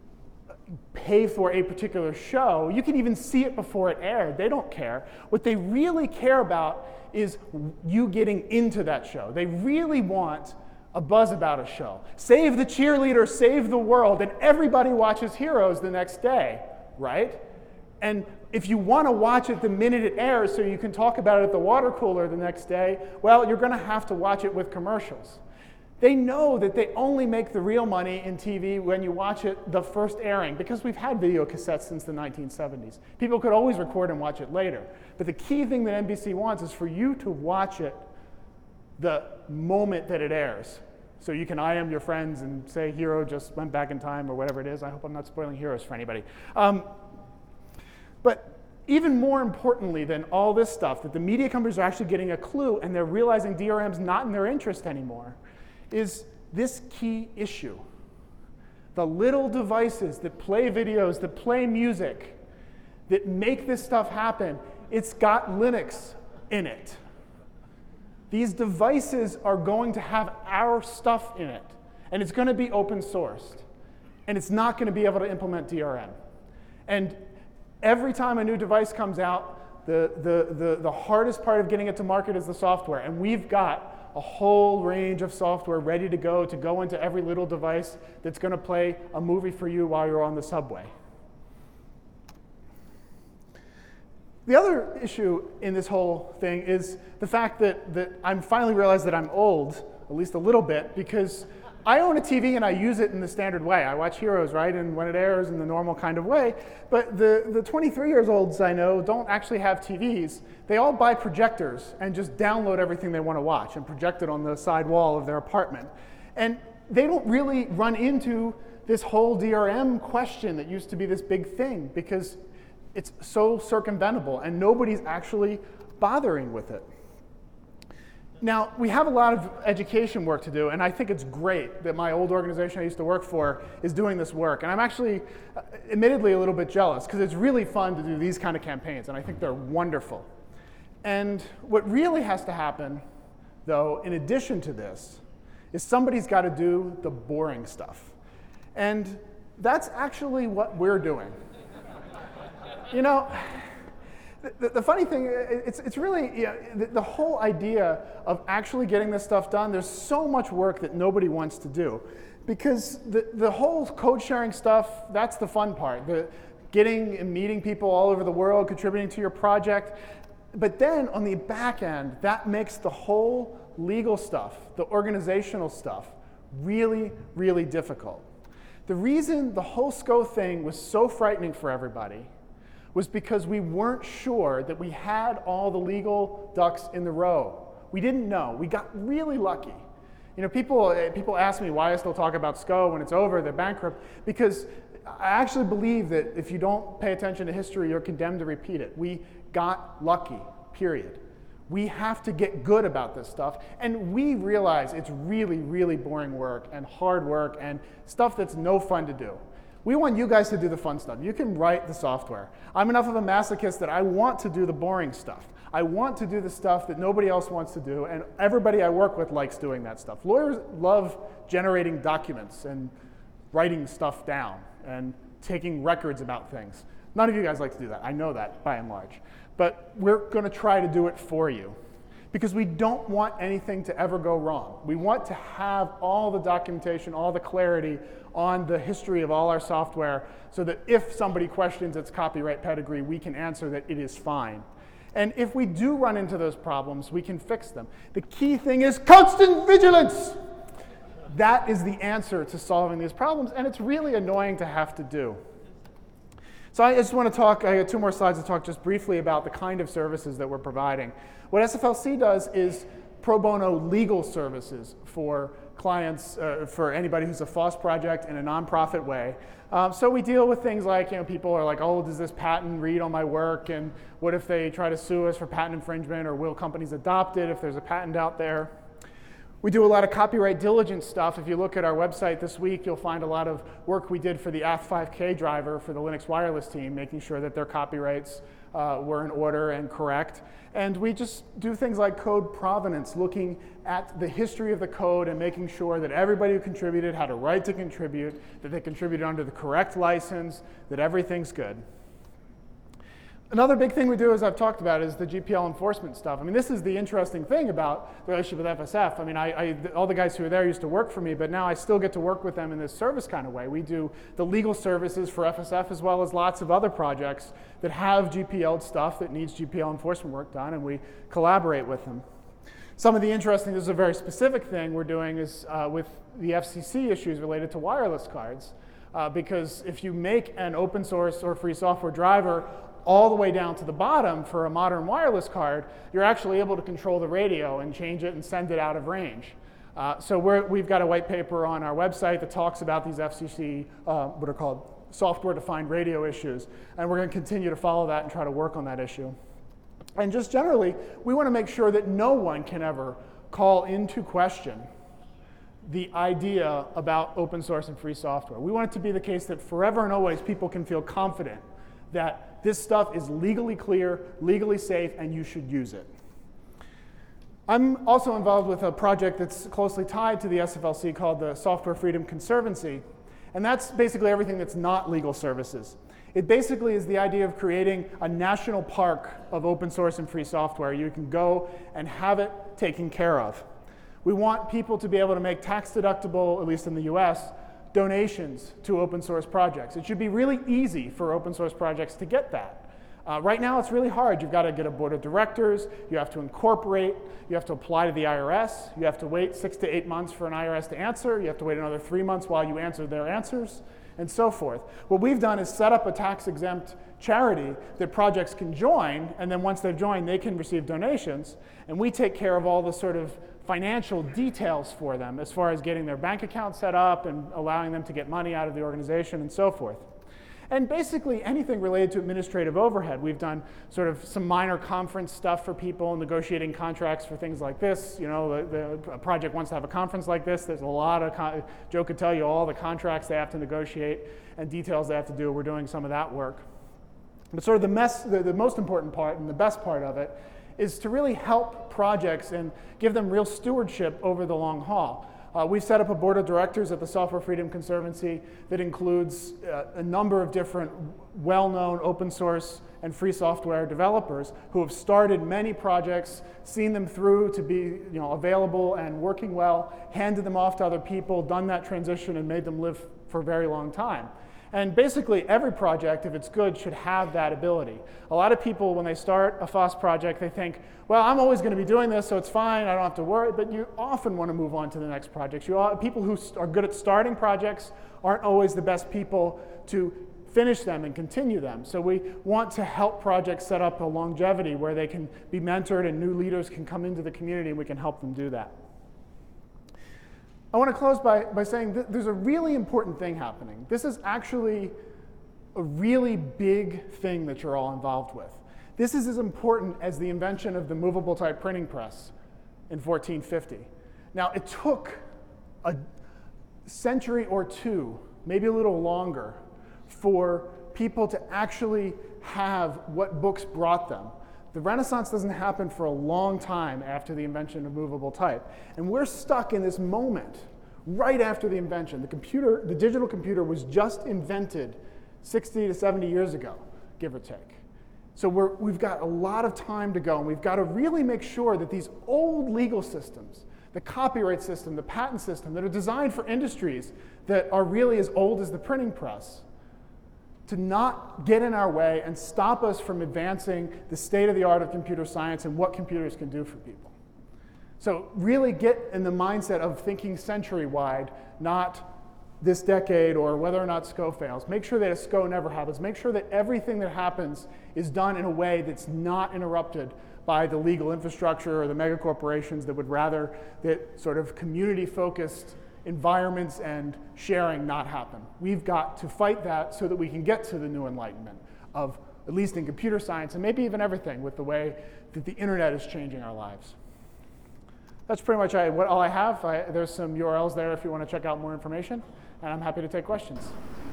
pay for a particular show. You can even see it before it aired. They don't care. What they really care about is you getting into that show. They really want a buzz about a show. Save the cheerleader, save the world, and everybody watches Heroes the next day, right? And if you want to watch it the minute it airs so you can talk about it at the water cooler the next day, well, you're going to have to watch it with commercials. They know that they only make the real money in T V when you watch it the first airing, because we've had video cassettes since the nineteen seventies. People could always record and watch it later. But the key thing that N B C wants is for you to watch it the moment that it airs. So you can I M your friends and say Hero just went back in time or whatever it is. I hope I'm not spoiling Heroes for anybody. Um, but even more importantly than all this stuff, that the media companies are actually getting a clue and they're realizing D R M's not in their interest anymore, is this key issue. The little devices that play videos, that play music, that make this stuff happen, it's got Linux in it. These devices are going to have our stuff in it, and it's going to be open sourced, and it's not going to be able to implement D R M. And every time a new device comes out, the, the, the, the hardest part of getting it to market is the software, and we've got a whole range of software ready to go to go into every little device that's going to play a movie for you while you're on the subway. The other issue in this whole thing is the fact that, that I'm finally realized that I'm old, at least a little bit, because I own a T V and I use it in the standard way. I watch Heroes, right, and when it airs in the normal kind of way. But the, the twenty-three years olds I know don't actually have T Vs. They all buy projectors and just download everything they want to watch and project it on the side wall of their apartment. And they don't really run into this whole D R M question that used to be this big thing, because it's so circumventable and nobody's actually bothering with it. Now, we have a lot of education work to do, and I think it's great that my old organization I used to work for is doing this work. And I'm actually, uh, admittedly, a little bit jealous, because it's really fun to do these kind of campaigns, and I think they're wonderful. And what really has to happen, though, in addition to this, is somebody's got to do the boring stuff. And that's actually what we're doing. You know, The, the funny thing, it's, it's really, you know, the, the whole idea of actually getting this stuff done, there's so much work that nobody wants to do. Because the, the whole code sharing stuff, that's the fun part. The getting and meeting people all over the world, contributing to your project. But then on the back end, that makes the whole legal stuff, the organizational stuff, really, really difficult. The reason the whole SCO thing was so frightening for everybody was because we weren't sure that we had all the legal ducks in the row. We didn't know. We got really lucky. You know, people, people ask me why I still talk about SCO when it's over, they're bankrupt, because I actually believe that if you don't pay attention to history, you're condemned to repeat it. We got lucky, period. We have to get good about this stuff, and we realize it's really, really boring work and hard work and stuff that's no fun to do. We want you guys to do the fun stuff. You can write the software. I'm enough of a masochist that I want to do the boring stuff. I want to do the stuff that nobody else wants to do, and everybody I work with likes doing that stuff. Lawyers love generating documents and writing stuff down and taking records about things. None of you guys like to do that. I know that by and large. But we're going to try to do it for you, because we don't want anything to ever go wrong. We want to have all the documentation, all the clarity on the history of all our software, so that if somebody questions its copyright pedigree, we can answer that it is fine. And if we do run into those problems, we can fix them. The key thing is constant vigilance. That is the answer to solving these problems, and it's really annoying to have to do. So I just want to talk, I got two more slides to talk just briefly about the kind of services that we're providing. What S F L C does is pro bono legal services for clients, uh, for anybody who's a FOSS project in a nonprofit way. Um, so we deal with things like, you know, people are like, oh, does this patent read on my work? And what if they try to sue us for patent infringement? Or will companies adopt it if there's a patent out there? We do a lot of copyright diligence stuff. If you look at our website this week, you'll find a lot of work we did for the A T five K driver for the Linux wireless team, making sure that their copyrights uh, were in order and correct. And we just do things like code provenance, looking at the history of the code and making sure that everybody who contributed had a right to contribute, that they contributed under the correct license, that everything's good. Another big thing we do, as I've talked about, is the G P L enforcement stuff. I mean, this is the interesting thing about the relationship with F S F. I mean, I, I, all the guys who were there used to work for me, but now I still get to work with them in this service kind of way. We do the legal services for F S F, as well as lots of other projects that have G P L stuff that needs G P L enforcement work done, and we collaborate with them. Some of the interesting, this is a very specific thing we're doing, is uh, with the F C C issues related to wireless cards. Uh, because if you make an open source or free software driver all the way down to the bottom for a modern wireless card, you're actually able to control the radio and change it and send it out of range. Uh, so we're, we've got a white paper on our website that talks about these F C C, uh, what are called software-defined radio issues. And we're going to continue to follow that and try to work on that issue. And just generally, we want to make sure that no one can ever call into question the idea about open source and free software. We want it to be the case that forever and always people can feel confident that this stuff is legally clear, legally safe, and you should use it. I'm also involved with a project that's closely tied to the S F L C called the Software Freedom Conservancy, and that's basically everything that's not legal services. It basically is the idea of creating a national park of open source and free software. You can go and have it taken care of. We want people to be able to make tax deductible, at least in the U S, donations to open source projects. It should be really easy for open source projects to get that. Uh, right now it's really hard. You've got to get a board of directors, you have to incorporate, you have to apply to the I R S, you have to wait six to eight months for an I R S to answer, you have to wait another three months while you answer their answers, and so forth. What we've done is set up a tax-exempt charity that projects can join, and then once they've joined, they can receive donations, and we take care of all the sort of financial details for them as far as getting their bank account set up and allowing them to get money out of the organization and so forth. And basically anything related to administrative overhead. We've done sort of some minor conference stuff for people, negotiating contracts for things like this. You know, the, the project wants to have a conference like this. There's a lot of, con Joe could tell you all the contracts they have to negotiate and details they have to do. We're doing some of that work. But sort of the, mess, the, the most important part and the best part of it is to really help projects and give them real stewardship over the long haul. Uh, we've set up a board of directors at the Software Freedom Conservancy that includes uh, a number of different well-known open source and free software developers who have started many projects, seen them through to be you know, available and working well, handed them off to other people, done that transition, and made them live for a very long time. And basically, every project, if it's good, should have that ability. A lot of people, when they start a F O S project, they think, well, I'm always going to be doing this, so it's fine, I don't have to worry. But you often want to move on to the next project. You all, people who are good at starting projects aren't always the best people to finish them and continue them. So we want to help projects set up a longevity where they can be mentored and new leaders can come into the community and we can help them do that. I want to close by, by saying that there's a really important thing happening. This is actually a really big thing that you're all involved with. This is as important as the invention of the movable type printing press in fourteen fifty. Now, it took a century or two, maybe a little longer, for people to actually have what books brought them. The Renaissance doesn't happen for a long time after the invention of movable type. And we're stuck in this moment right after the invention. The computer, the digital computer was just invented sixty to seventy years ago, give or take. So we're, we've got a lot of time to go, and we've got to really make sure that these old legal systems, the copyright system, the patent system, that are designed for industries that are really as old as the printing press, to not get in our way and stop us from advancing the state of the art of computer science and what computers can do for people. So really get in the mindset of thinking century-wide, not this decade or whether or not SCO fails. Make sure that a SCO never happens. Make sure that everything that happens is done in a way that's not interrupted by the legal infrastructure or the mega corporations that would rather that sort of community-focused environments and sharing not happen. We've got to fight that so that we can get to the new enlightenment of, at least in computer science, and maybe even everything with the way that the internet is changing our lives. That's pretty much what all I have. I, there's some U R Ls there if you want to check out more information, and I'm happy to take questions.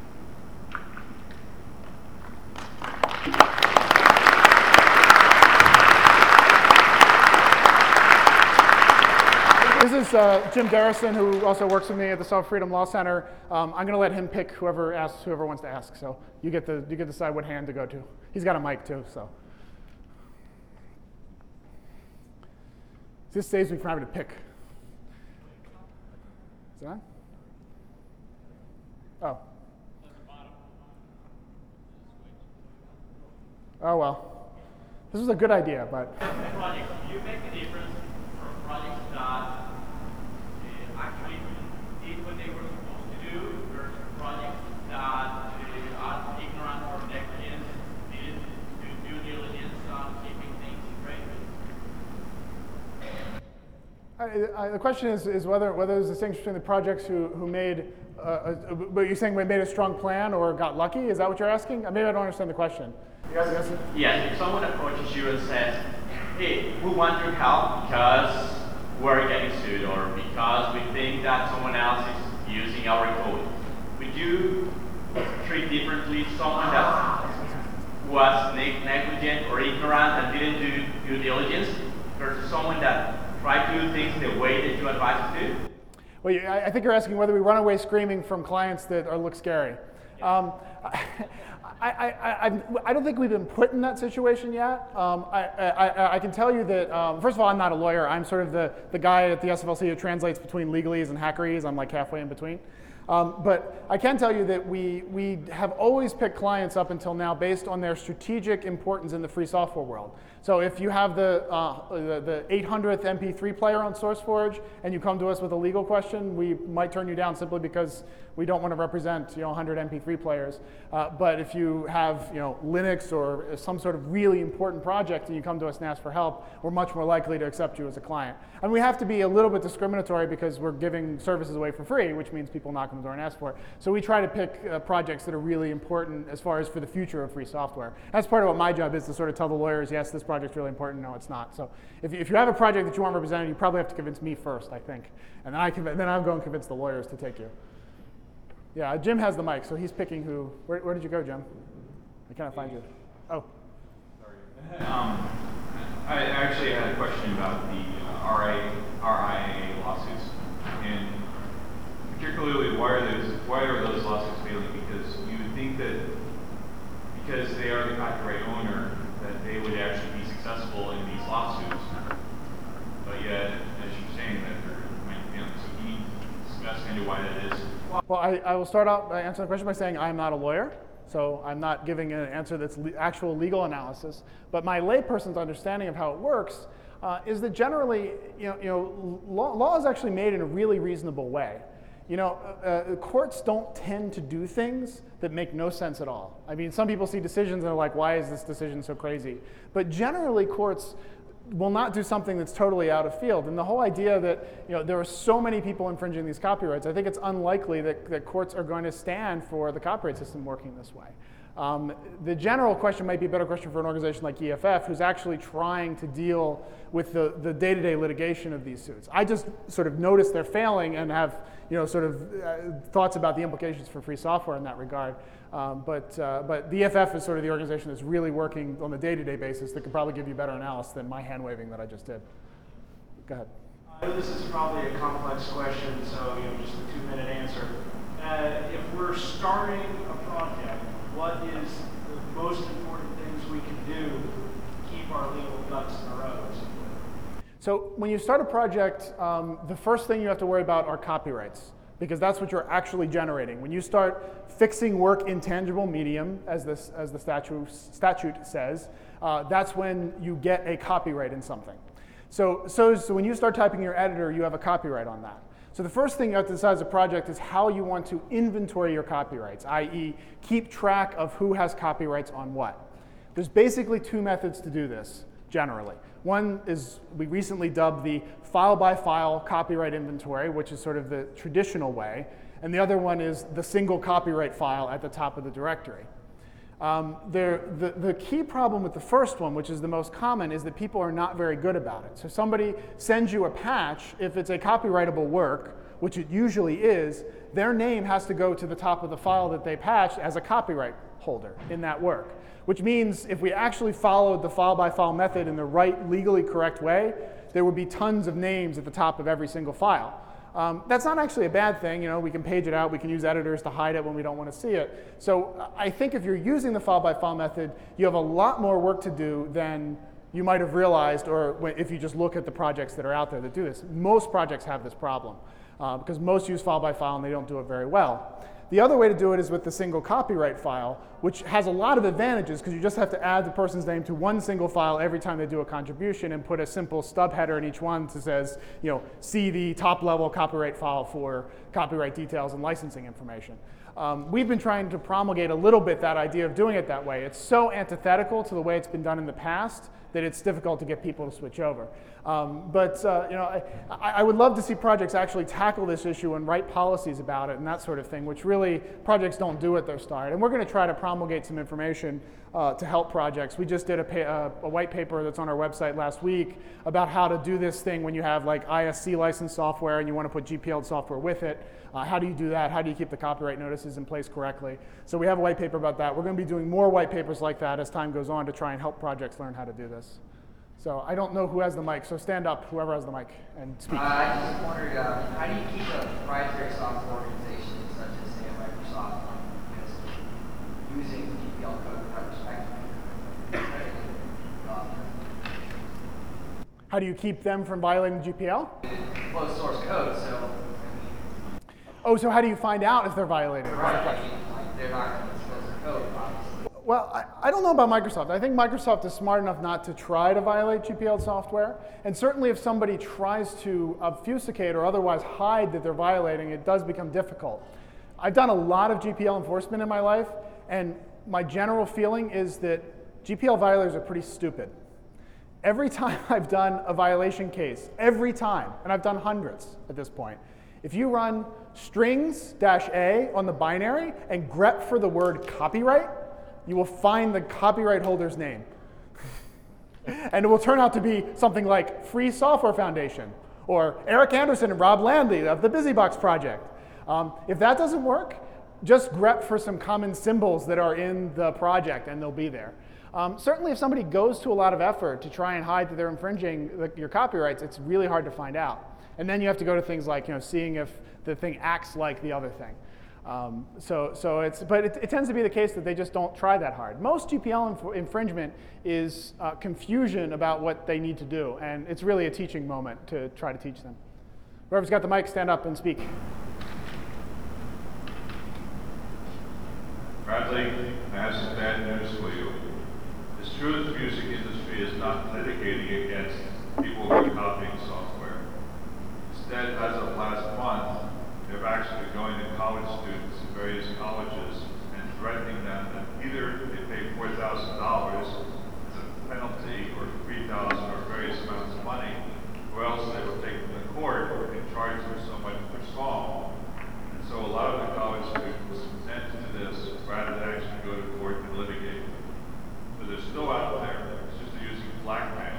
This is uh, Jim Garrison, who also works with me at the Software Freedom Law Center. Um, I'm going to let him pick whoever asks, whoever wants to ask. So you get to you get to decide what hand to go to. He's got a mic too, so. This saves me from having to pick. Is it on? Oh. Oh well. This was a good idea, but. Ronnie, do you make a difference from projects that uh, actually did what they were supposed to do versus projects that uh, are ignorant or negligent, didn't do due diligence on keeping things straight? I, I, the question is, is whether, whether there's a distinction between the projects who, who made, uh, a, but you're saying we made a strong plan or got lucky? Is that what you're asking? Maybe I don't understand the question. Yes, yes. Yes, if someone approaches you and says, hey, we want your help because we're getting sued or because we think that someone else is using our code, would you treat differently someone that was neg negligent or ignorant and didn't do due diligence versus someone that tried to do things the way that you advise to do? Well, you, I, I think you're asking whether we run away screaming from clients that are, look scary. Um, I, I, I, I don't think we've been put in that situation yet. Um, I, I, I can tell you that, um, first of all, I'm not a lawyer. I'm sort of the, the guy at the S F L C who translates between legalese and hackerese. I'm like halfway in between. Um, but I can tell you that we, we have always picked clients up until now based on their strategic importance in the free software world. So if you have the, uh, the, the eight hundredth M P three player on SourceForge and you come to us with a legal question, we might turn you down simply because we don't want to represent you know, one hundred M P three players. Uh, but if you have you know, Linux or some sort of really important project and you come to us and ask for help, we're much more likely to accept you as a client. And we have to be a little bit discriminatory because we're giving services away for free, which means people knock on the door and ask for it. So we try to pick uh, projects that are really important as far as for the future of free software. That's part of what my job is, to sort of tell the lawyers, yes, this project's really important, no, it's not. So if you, if you have a project that you want represented, you probably have to convince me first, I think. And then, I can, then I'll go and convince the lawyers to take you. Yeah, Jim has the mic, so he's picking who. Where, where did you go, Jim? I can't find you. Oh. Sorry. Um, I actually had a question about the uh, R I A lawsuits, and particularly why are those why are those lawsuits failing? Because you would think that because they are the copyright owner, that they would actually be successful in these lawsuits, but yet, as you're saying, that they're might be failing. So can you discuss kind of why that is? Well, I, I will start out by answering the question by saying I'm not a lawyer, so I'm not giving an answer that's le actual legal analysis. But my layperson's understanding of how it works uh, is that generally, you know, you know law, law is actually made in a really reasonable way. You know, uh, courts don't tend to do things that make no sense at all. I mean, some people see decisions and are like, why is this decision so crazy? But generally, courts will not do something that's totally out of field. And the whole idea that you know, there are so many people infringing these copyrights, I think it's unlikely that, that courts are going to stand for the copyright system working this way. Um, the general question might be a better question for an organization like E F F, who's actually trying to deal with the, the day-to-day litigation of these suits. I just sort of notice they're failing and have you know, sort of uh, thoughts about the implications for free software in that regard. Um, but, uh, but the E F F is sort of the organization that's really working on the day-to-day basis that could probably give you better analysis than my hand-waving that I just did. Go ahead. I know this is probably a complex question, so you know, just a two-minute answer. Uh, if we're starting a project, what is the most important things we can do to keep our legal ducks in a row? So when you start a project, um, the first thing you have to worry about are copyrights, because that's what you're actually generating. When you start fixing work in tangible medium, as, this, as the statute, statute says, uh, that's when you get a copyright in something. So, so, so when you start typing your editor, you have a copyright on that. So the first thing you have to decide as a project is how you want to inventory your copyrights, that is keep track of who has copyrights on what. There's basically two methods to do this, generally. One is we recently dubbed the file-by-file copyright inventory, which is sort of the traditional way. And the other one is the single copyright file at the top of the directory. Um, there, the, the key problem with the first one, which is the most common, is that people are not very good about it. So somebody sends you a patch, if it's a copyrightable work, which it usually is, their name has to go to the top of the file that they patched as a copyright holder in that work. Which means if we actually followed the file-by-file method in the right, legally correct way, there would be tons of names at the top of every single file. Um, that's not actually a bad thing. You know, we can page it out. We can use editors to hide it when we don't want to see it. So I think if you're using the file-by-file method, you have a lot more work to do than you might have realized, or if you just look at the projects that are out there that do this. Most projects have this problem uh, because most use file-by-file and they don't do it very well. The other way to do it is with the single copyright file, which has a lot of advantages because you just have to add the person's name to one single file every time they do a contribution and put a simple stub header in each one that says, you know, see the top level copyright file for copyright details and licensing information. Um, we've been trying to promulgate a little bit that idea of doing it that way. It's so antithetical to the way it's been done in the past that it's difficult to get people to switch over. Um, but uh, you know, I, I would love to see projects actually tackle this issue and write policies about it and that sort of thing, which really projects don't do at their start. And we're going to try to promulgate some information uh, to help projects. We just did a, pa uh, a white paper that's on our website last week about how to do this thing when you have like I S C licensed software and you want to put G P L software with it. Uh, how do you do that? How do you keep the copyright notices in place correctly? So we have a white paper about that. We're going to be doing more white papers like that as time goes on to try and help projects learn how to do this. So I don't know who has the mic, so stand up, whoever has the mic, and speak. Uh, I just wondered, uh, how do you keep a proprietary software organization such as, say, Microsoft from using G P L code without respect to How do you keep them from violating G P L? closed source code, so Oh, so how do you find out if they're violating it? right, I mean, like, they're not going to disclose their code, obviously. Well, I, I don't know about Microsoft. I think Microsoft is smart enough not to try to violate G P L software. And certainly if somebody tries to obfuscate or otherwise hide that they're violating, it does become difficult. I've done a lot of G P L enforcement in my life, and my general feeling is that G P L violators are pretty stupid. Every time I've done a violation case, every time, and I've done hundreds at this point, if you run strings dash A on the binary and grep for the word copyright, you will find the copyright holder's name. And it will turn out to be something like Free Software Foundation or Eric Anderson and Rob Landley of the BusyBox project. Um, if that doesn't work, just grep for some common symbols that are in the project and they'll be there. Um, certainly if somebody goes to a lot of effort to try and hide that they're infringing the, your copyrights, it's really hard to find out. And then you have to go to things like, you know, seeing if the thing acts like the other thing. Um, so, so it's, but it, it tends to be the case that they just don't try that hard. Most G P L inf infringement is uh, confusion about what they need to do, and it's really a teaching moment to try to teach them. Whoever's got the mic, stand up and speak. Bradley, I have some bad news for you. It's true that the music industry is not litigating against people who are copying software. Instead, as of last month, they're actually going to college students in various colleges and threatening them that either they pay four thousand dollars as a penalty or three thousand dollars or various amounts of money, or else they will take them to court and charge them so much per song. And so a lot of the college students consent to this rather than actually go to court and litigate. So they're still out there. It's just they're using blackmail.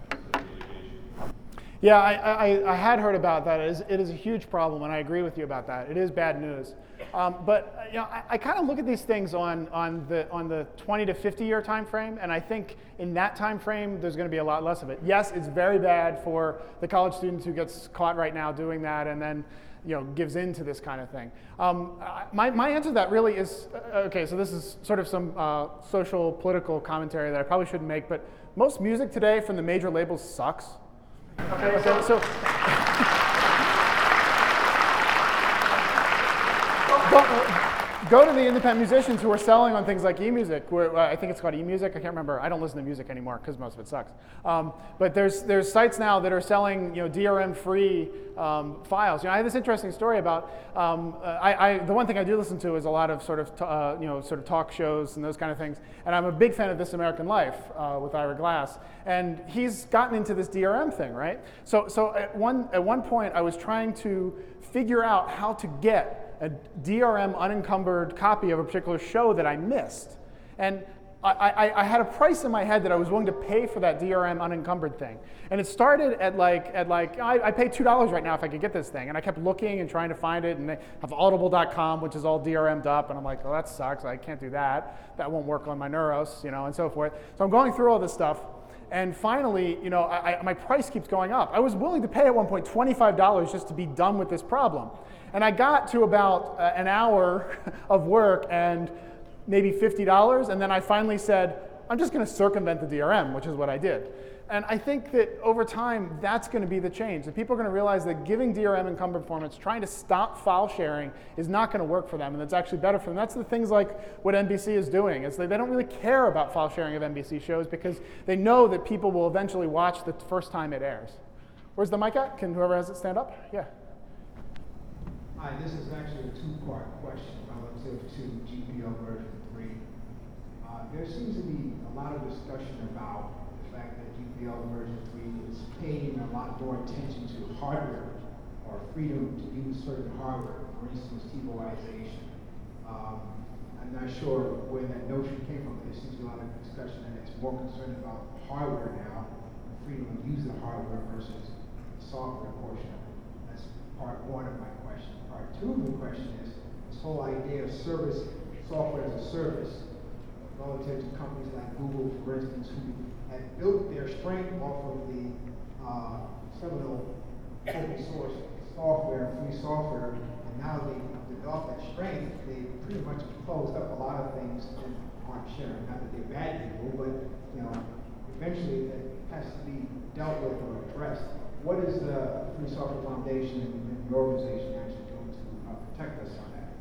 Yeah, I, I, I had heard about that. It is, it is a huge problem, and I agree with you about that. It is bad news. Um, but you know, I, I kind of look at these things on, on, the, on the twenty to fifty year time frame, and I think in that time frame, there's going to be a lot less of it. Yes, it's very bad for the college students who gets caught right now doing that and then you know, gives in to this kind of thing. Um, my, my answer to that really is, uh, okay, so this is sort of some uh, social, political commentary that I probably shouldn't make, but most music today from the major labels sucks. Okay, okay, so go, go to the independent musicians who are selling on things like eMusic, where uh, I think it's called eMusic. I can't remember. I don't listen to music anymore because most of it sucks. Um, but there's there's sites now that are selling you know D R M-free um, files. You know, I have this interesting story about um, I, I the one thing I do listen to is a lot of sort of t uh, you know sort of talk shows and those kind of things. And I'm a big fan of This American Life uh, with Ira Glass. And he's gotten into this D R M thing, right? So so at one at one point I was trying to figure out how to get a D R M unencumbered copy of a particular show that I missed. And I, I, I had a price in my head that I was willing to pay for that D R M unencumbered thing. And it started at like, at like I, I pay two dollars right now if I could get this thing. And I kept looking and trying to find it, and they have audible dot com, which is all D R M'd up, and I'm like, well, that sucks, I can't do that. That won't work on my Neuros, you know, and so forth. So I'm going through all this stuff, and finally, you know, I, I, my price keeps going up. I was willing to pay at one point twenty-five dollars just to be done with this problem. And I got to about uh, an hour of work and maybe fifty dollars, and then I finally said, I'm just going to circumvent the D R M, which is what I did. And I think that over time, that's going to be the change. That people are going to realize that giving D R M incumbent performance, trying to stop file sharing, is not going to work for them, and it's actually better for them. That's the things like what N B C is doing. Is they, they don't really care about file sharing of N B C shows because they know that people will eventually watch the first time it airs. Where's the mic at? Can whoever has it stand up? Yeah. Hi, this is actually a two-part question relative to G P L version three. Uh, there seems to be a lot of discussion about the fact that G P L version three is paying a lot more attention to hardware or freedom to use certain hardware, for instance, TiVoization. Um, I'm not sure where that notion came from, but there seems to be a lot of discussion that it's more concerned about hardware now, freedom to use the hardware versus the software portion of it. That's part one of my question. Part two of the question is this whole idea of service, software as a service, relative to companies like Google, for instance, who had built their strength off of the uh, seminal open source software, free software, and now they developed that strength. They pretty much closed up a lot of things that aren't sharing. Not that they're bad people, but you know, eventually that has to be dealt with or addressed. What is the Free Software Foundation and the organization actually doing to uh, protect us on that?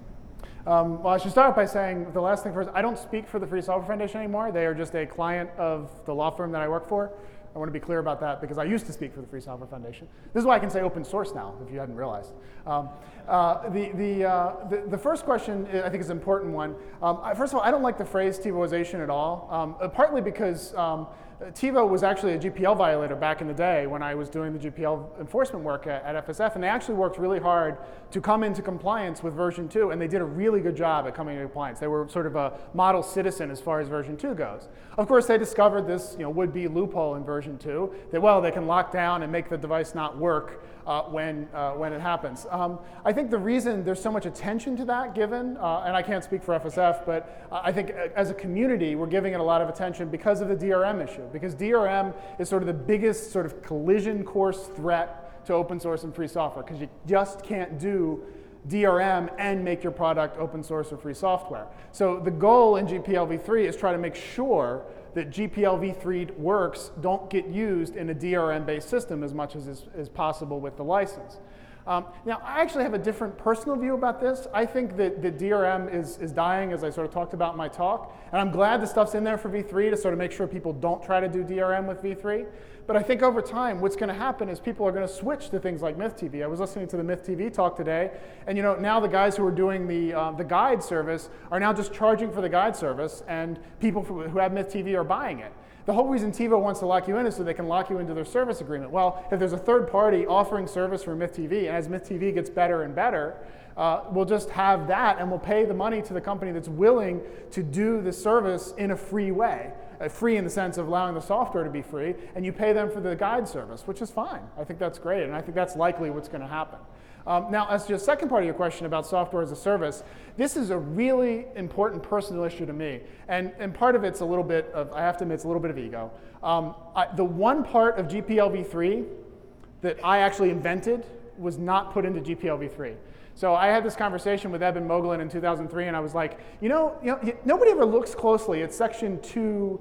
Um, well, I should start by saying the last thing first. I don't speak for the Free Software Foundation anymore. They are just a client of the law firm that I work for. I want to be clear about that because I used to speak for the Free Software Foundation. This is why I can say open source now, if you hadn't realized. Um, uh, the, the, uh, the, the first question I think is an important one. Um, I, first of all, I don't like the phrase TiVoization at all, um, uh, partly because um, TiVo was actually a G P L violator back in the day when I was doing the G P L enforcement work at, at F S F, and they actually worked really hard to come into compliance with version two, and they did a really good job at coming into compliance. They were sort of a model citizen as far as version two goes. Of course, they discovered this you know, would-be loophole in version two, that, well, they can lock down and make the device not work uh, when, uh, when it happens. Um, I think the reason there's so much attention to that given, uh, and I can't speak for F S F, but I think as a community, we're giving it a lot of attention because of the D R M issue. Because D R M is sort of the biggest sort of collision course threat to open source and free software, because you just can't do D R M and make your product open source or free software. So the goal in G P L v three is try to make sure that G P L v three works don't get used in a D R M-based system as much as is, is possible with the license. Um, now, I actually have a different personal view about this. I think that, that D R M is, is dying, as I sort of talked about in my talk. And I'm glad the stuff's in there for v three to sort of make sure people don't try to do D R M with v three. But I think over time, what's going to happen is people are going to switch to things like MythTV. I was listening to the MythTV talk today, and you know now the guys who are doing the, uh, the guide service are now just charging for the guide service, and people who have MythTV are buying it. The whole reason TiVo wants to lock you in is so they can lock you into their service agreement. Well, if there's a third party offering service for MythTV, and as MythTV gets better and better, uh, we'll just have that, and we'll pay the money to the company that's willing to do the service in a free way. Uh, free in the sense of allowing the software to be free, and you pay them for the guide service, which is fine. I think that's great, and I think that's likely what's going to happen. Um, now, as to the second part of your question about software as a service, this is a really important personal issue to me. And, and part of it's a little bit of, I have to admit, it's a little bit of ego. Um, I, the one part of G P L v three that I actually invented was not put into G P L v three. So I had this conversation with Eben Moglen in two thousand three, and I was like, you know, you know nobody ever looks closely at section two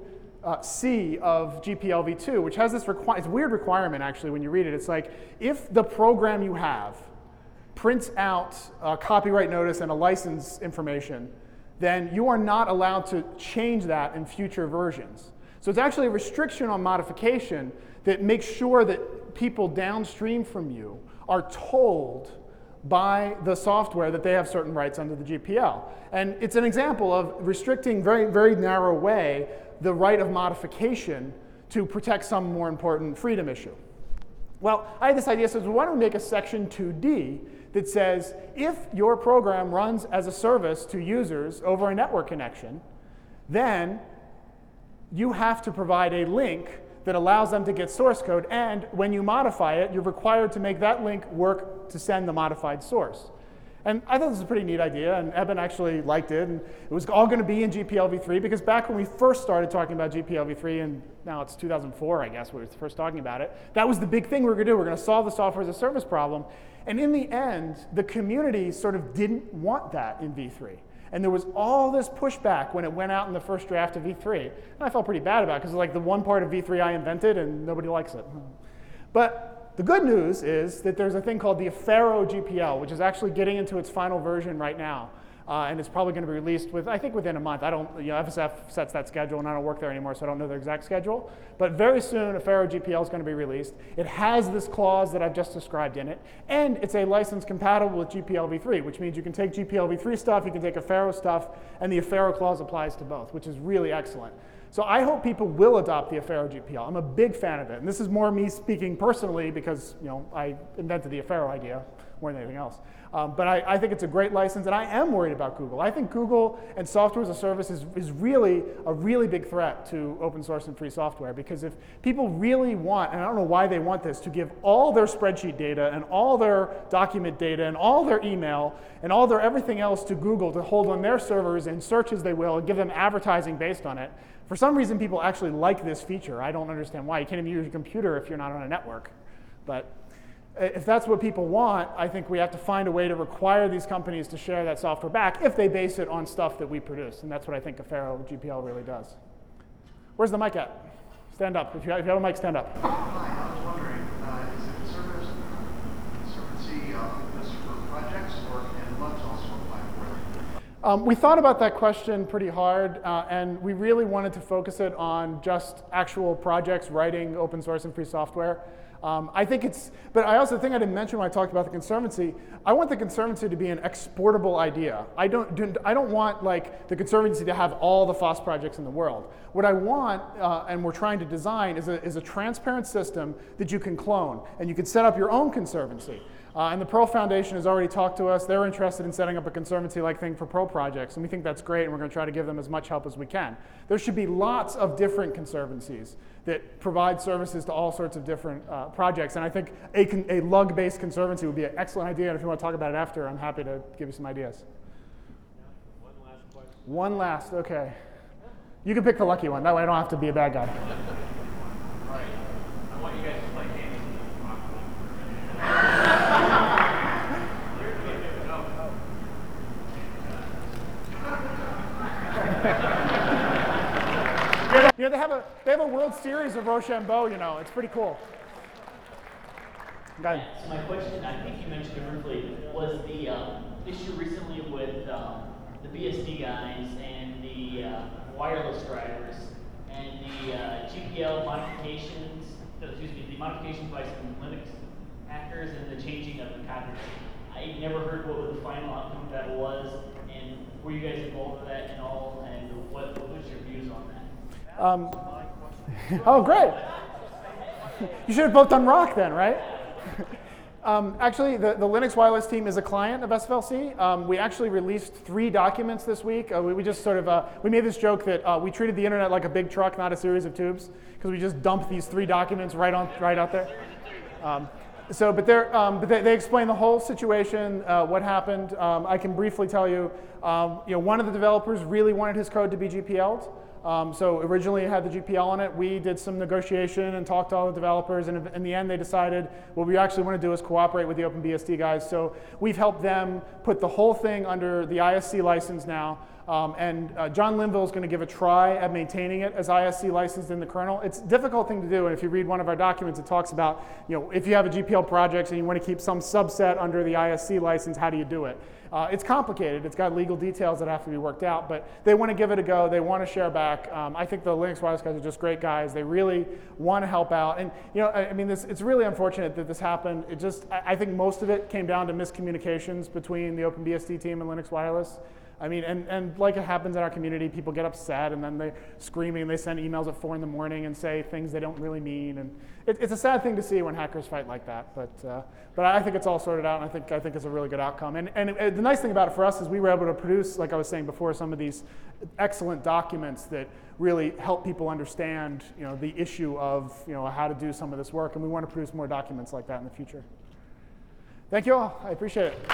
C of G P L v two, which has this requi- it's a weird requirement, actually, when you read it. It's like, if the program you have prints out a copyright notice and a license information, then you are not allowed to change that in future versions. So it's actually a restriction on modification that makes sure that people downstream from you are told by the software that they have certain rights under the G P L. And it's an example of restricting very, very narrow way the right of modification to protect some more important freedom issue. Well, I had this idea, so why don't we make a section two D that says, if your program runs as a service to users over a network connection, then you have to provide a link that allows them to get source code, and when you modify it, you're required to make that link work to send the modified source. And I thought this was a pretty neat idea, and Eben actually liked it, and it was all going to be in G P L v three, because back when we first started talking about G P L v three, and now it's two thousand four, I guess, when we were first talking about it, that was the big thing we were going to do. We we're going to solve the software as a service problem. And in the end, the community sort of didn't want that in v three. And there was all this pushback when it went out in the first draft of V three. And I felt pretty bad about it because it's like the one part of V three I invented and nobody likes it. But the good news is that there's a thing called the Affero G P L, which is actually getting into its final version right now. Uh, and it's probably going to be released with, I think, within a month. I don't, you know, F S F sets that schedule, and I don't work there anymore, so I don't know their exact schedule. But very soon, Affero G P L is going to be released. It has this clause that I've just described in it, and it's a license compatible with G P L v three, which means you can take G P L v three stuff, you can take Affero stuff, and the Affero clause applies to both, which is really excellent. So I hope people will adopt the Affero G P L. I'm a big fan of it, and this is more me speaking personally because, you know, I invented the Affero idea more than anything else. Um, but I, I think it's a great license, and I am worried about Google. I think Google and software as a service is, is really a really big threat to open source and free software, because if people really want, and I don't know why they want this, to give all their spreadsheet data and all their document data and all their email and all their everything else to Google to hold on their servers and search as they will and give them advertising based on it, for some reason people actually like this feature. I don't understand why. You can't even use your computer if you're not on a network. But if that's what people want, I think we have to find a way to require these companies to share that software back if they base it on stuff that we produce. And that's what I think Affero G P L really does. Where's the mic at? Stand up. If you have, if you have a mic, stand up. Hi, I was wondering, uh, is the Conservancy, Conservancy uh, this for projects, or can Lux also apply for it? Um, we thought about that question pretty hard, uh, and we really wanted to focus it on just actual projects writing open source and free software. Um, I think it's, but I also think I didn't mention when I talked about the Conservancy, I want the Conservancy to be an exportable idea. I don't, do, I don't want like the Conservancy to have all the FOSS projects in the world. What I want, uh, and we're trying to design, is a, is a transparent system that you can clone, and you can set up your own Conservancy. Uh, and the Perl Foundation has already talked to us. They're interested in setting up a Conservancy-like thing for Perl projects, and we think that's great, and we're going to try to give them as much help as we can. There should be lots of different Conservancies that provide services to all sorts of different uh, projects, and I think a, a lug-based Conservancy would be an excellent idea, and if you want to talk about it after, I'm happy to give you some ideas. One last question. One last, okay. You can pick the lucky one. That way I don't have to be a bad guy. Right. I want you guys to play games. You know, they have a they have a World Series of Rochambeau. You know, it's pretty cool. Go ahead. So my question, I think you mentioned it briefly, was the um, issue recently with um, the B S D guys and the uh, wireless drivers and the uh, G P L modifications. Excuse me, the modifications by some Linux hackers and the changing of the copyright. I never heard what the final outcome of that was, and were you guys involved with that and all, and what, what was your views on that? Um, oh, great. You should have both done rock then, right? um, actually, the, the Linux Wireless team is a client of S F L C. Um, we actually released three documents this week. Uh, we, we just sort of, uh, we made this joke that uh, we treated the internet like a big truck, not a series of tubes, because we just dumped these three documents right on, right out there. Um, so, but, they're, um, but they, they explain the whole situation, uh, what happened. Um, I can briefly tell you, um, you know, one of the developers really wanted his code to be G P L'd. Um, so originally it had the G P L on it. We did some negotiation and talked to all the developers, and in the end they decided what we actually want to do is cooperate with the OpenBSD guys. So we've helped them put the whole thing under the I S C license now. Um, and uh, John Linville is going to give a try at maintaining it as I S C licensed in the kernel. It's a difficult thing to do, and if you read one of our documents, it talks about, you know, if you have a G P L project and you want to keep some subset under the I S C license, how do you do it? Uh, it's complicated. It's got legal details that have to be worked out, but they want to give it a go. They want to share back. Um, I think the Linux Wireless guys are just great guys. They really want to help out. And you know, I, I mean, this, it's really unfortunate that this happened. It just, I, I think most of it came down to miscommunications between the OpenBSD team and Linux Wireless. I mean, and, and like it happens in our community, people get upset and then they're screaming, they send emails at four in the morning and say things they don't really mean. And it, it's a sad thing to see when hackers fight like that. But, uh, but I think it's all sorted out, and I think, I think it's a really good outcome. And, and it, the nice thing about it for us is we were able to produce, like I was saying before, some of these excellent documents that really help people understand, you know, the issue of, you know, how to do some of this work. And we want to produce more documents like that in the future. Thank you all. I appreciate it.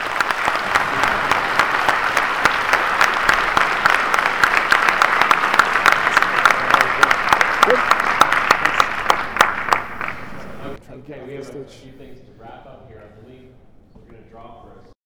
Okay, we have a few things to wrap up here, I believe. We're going to draw for us.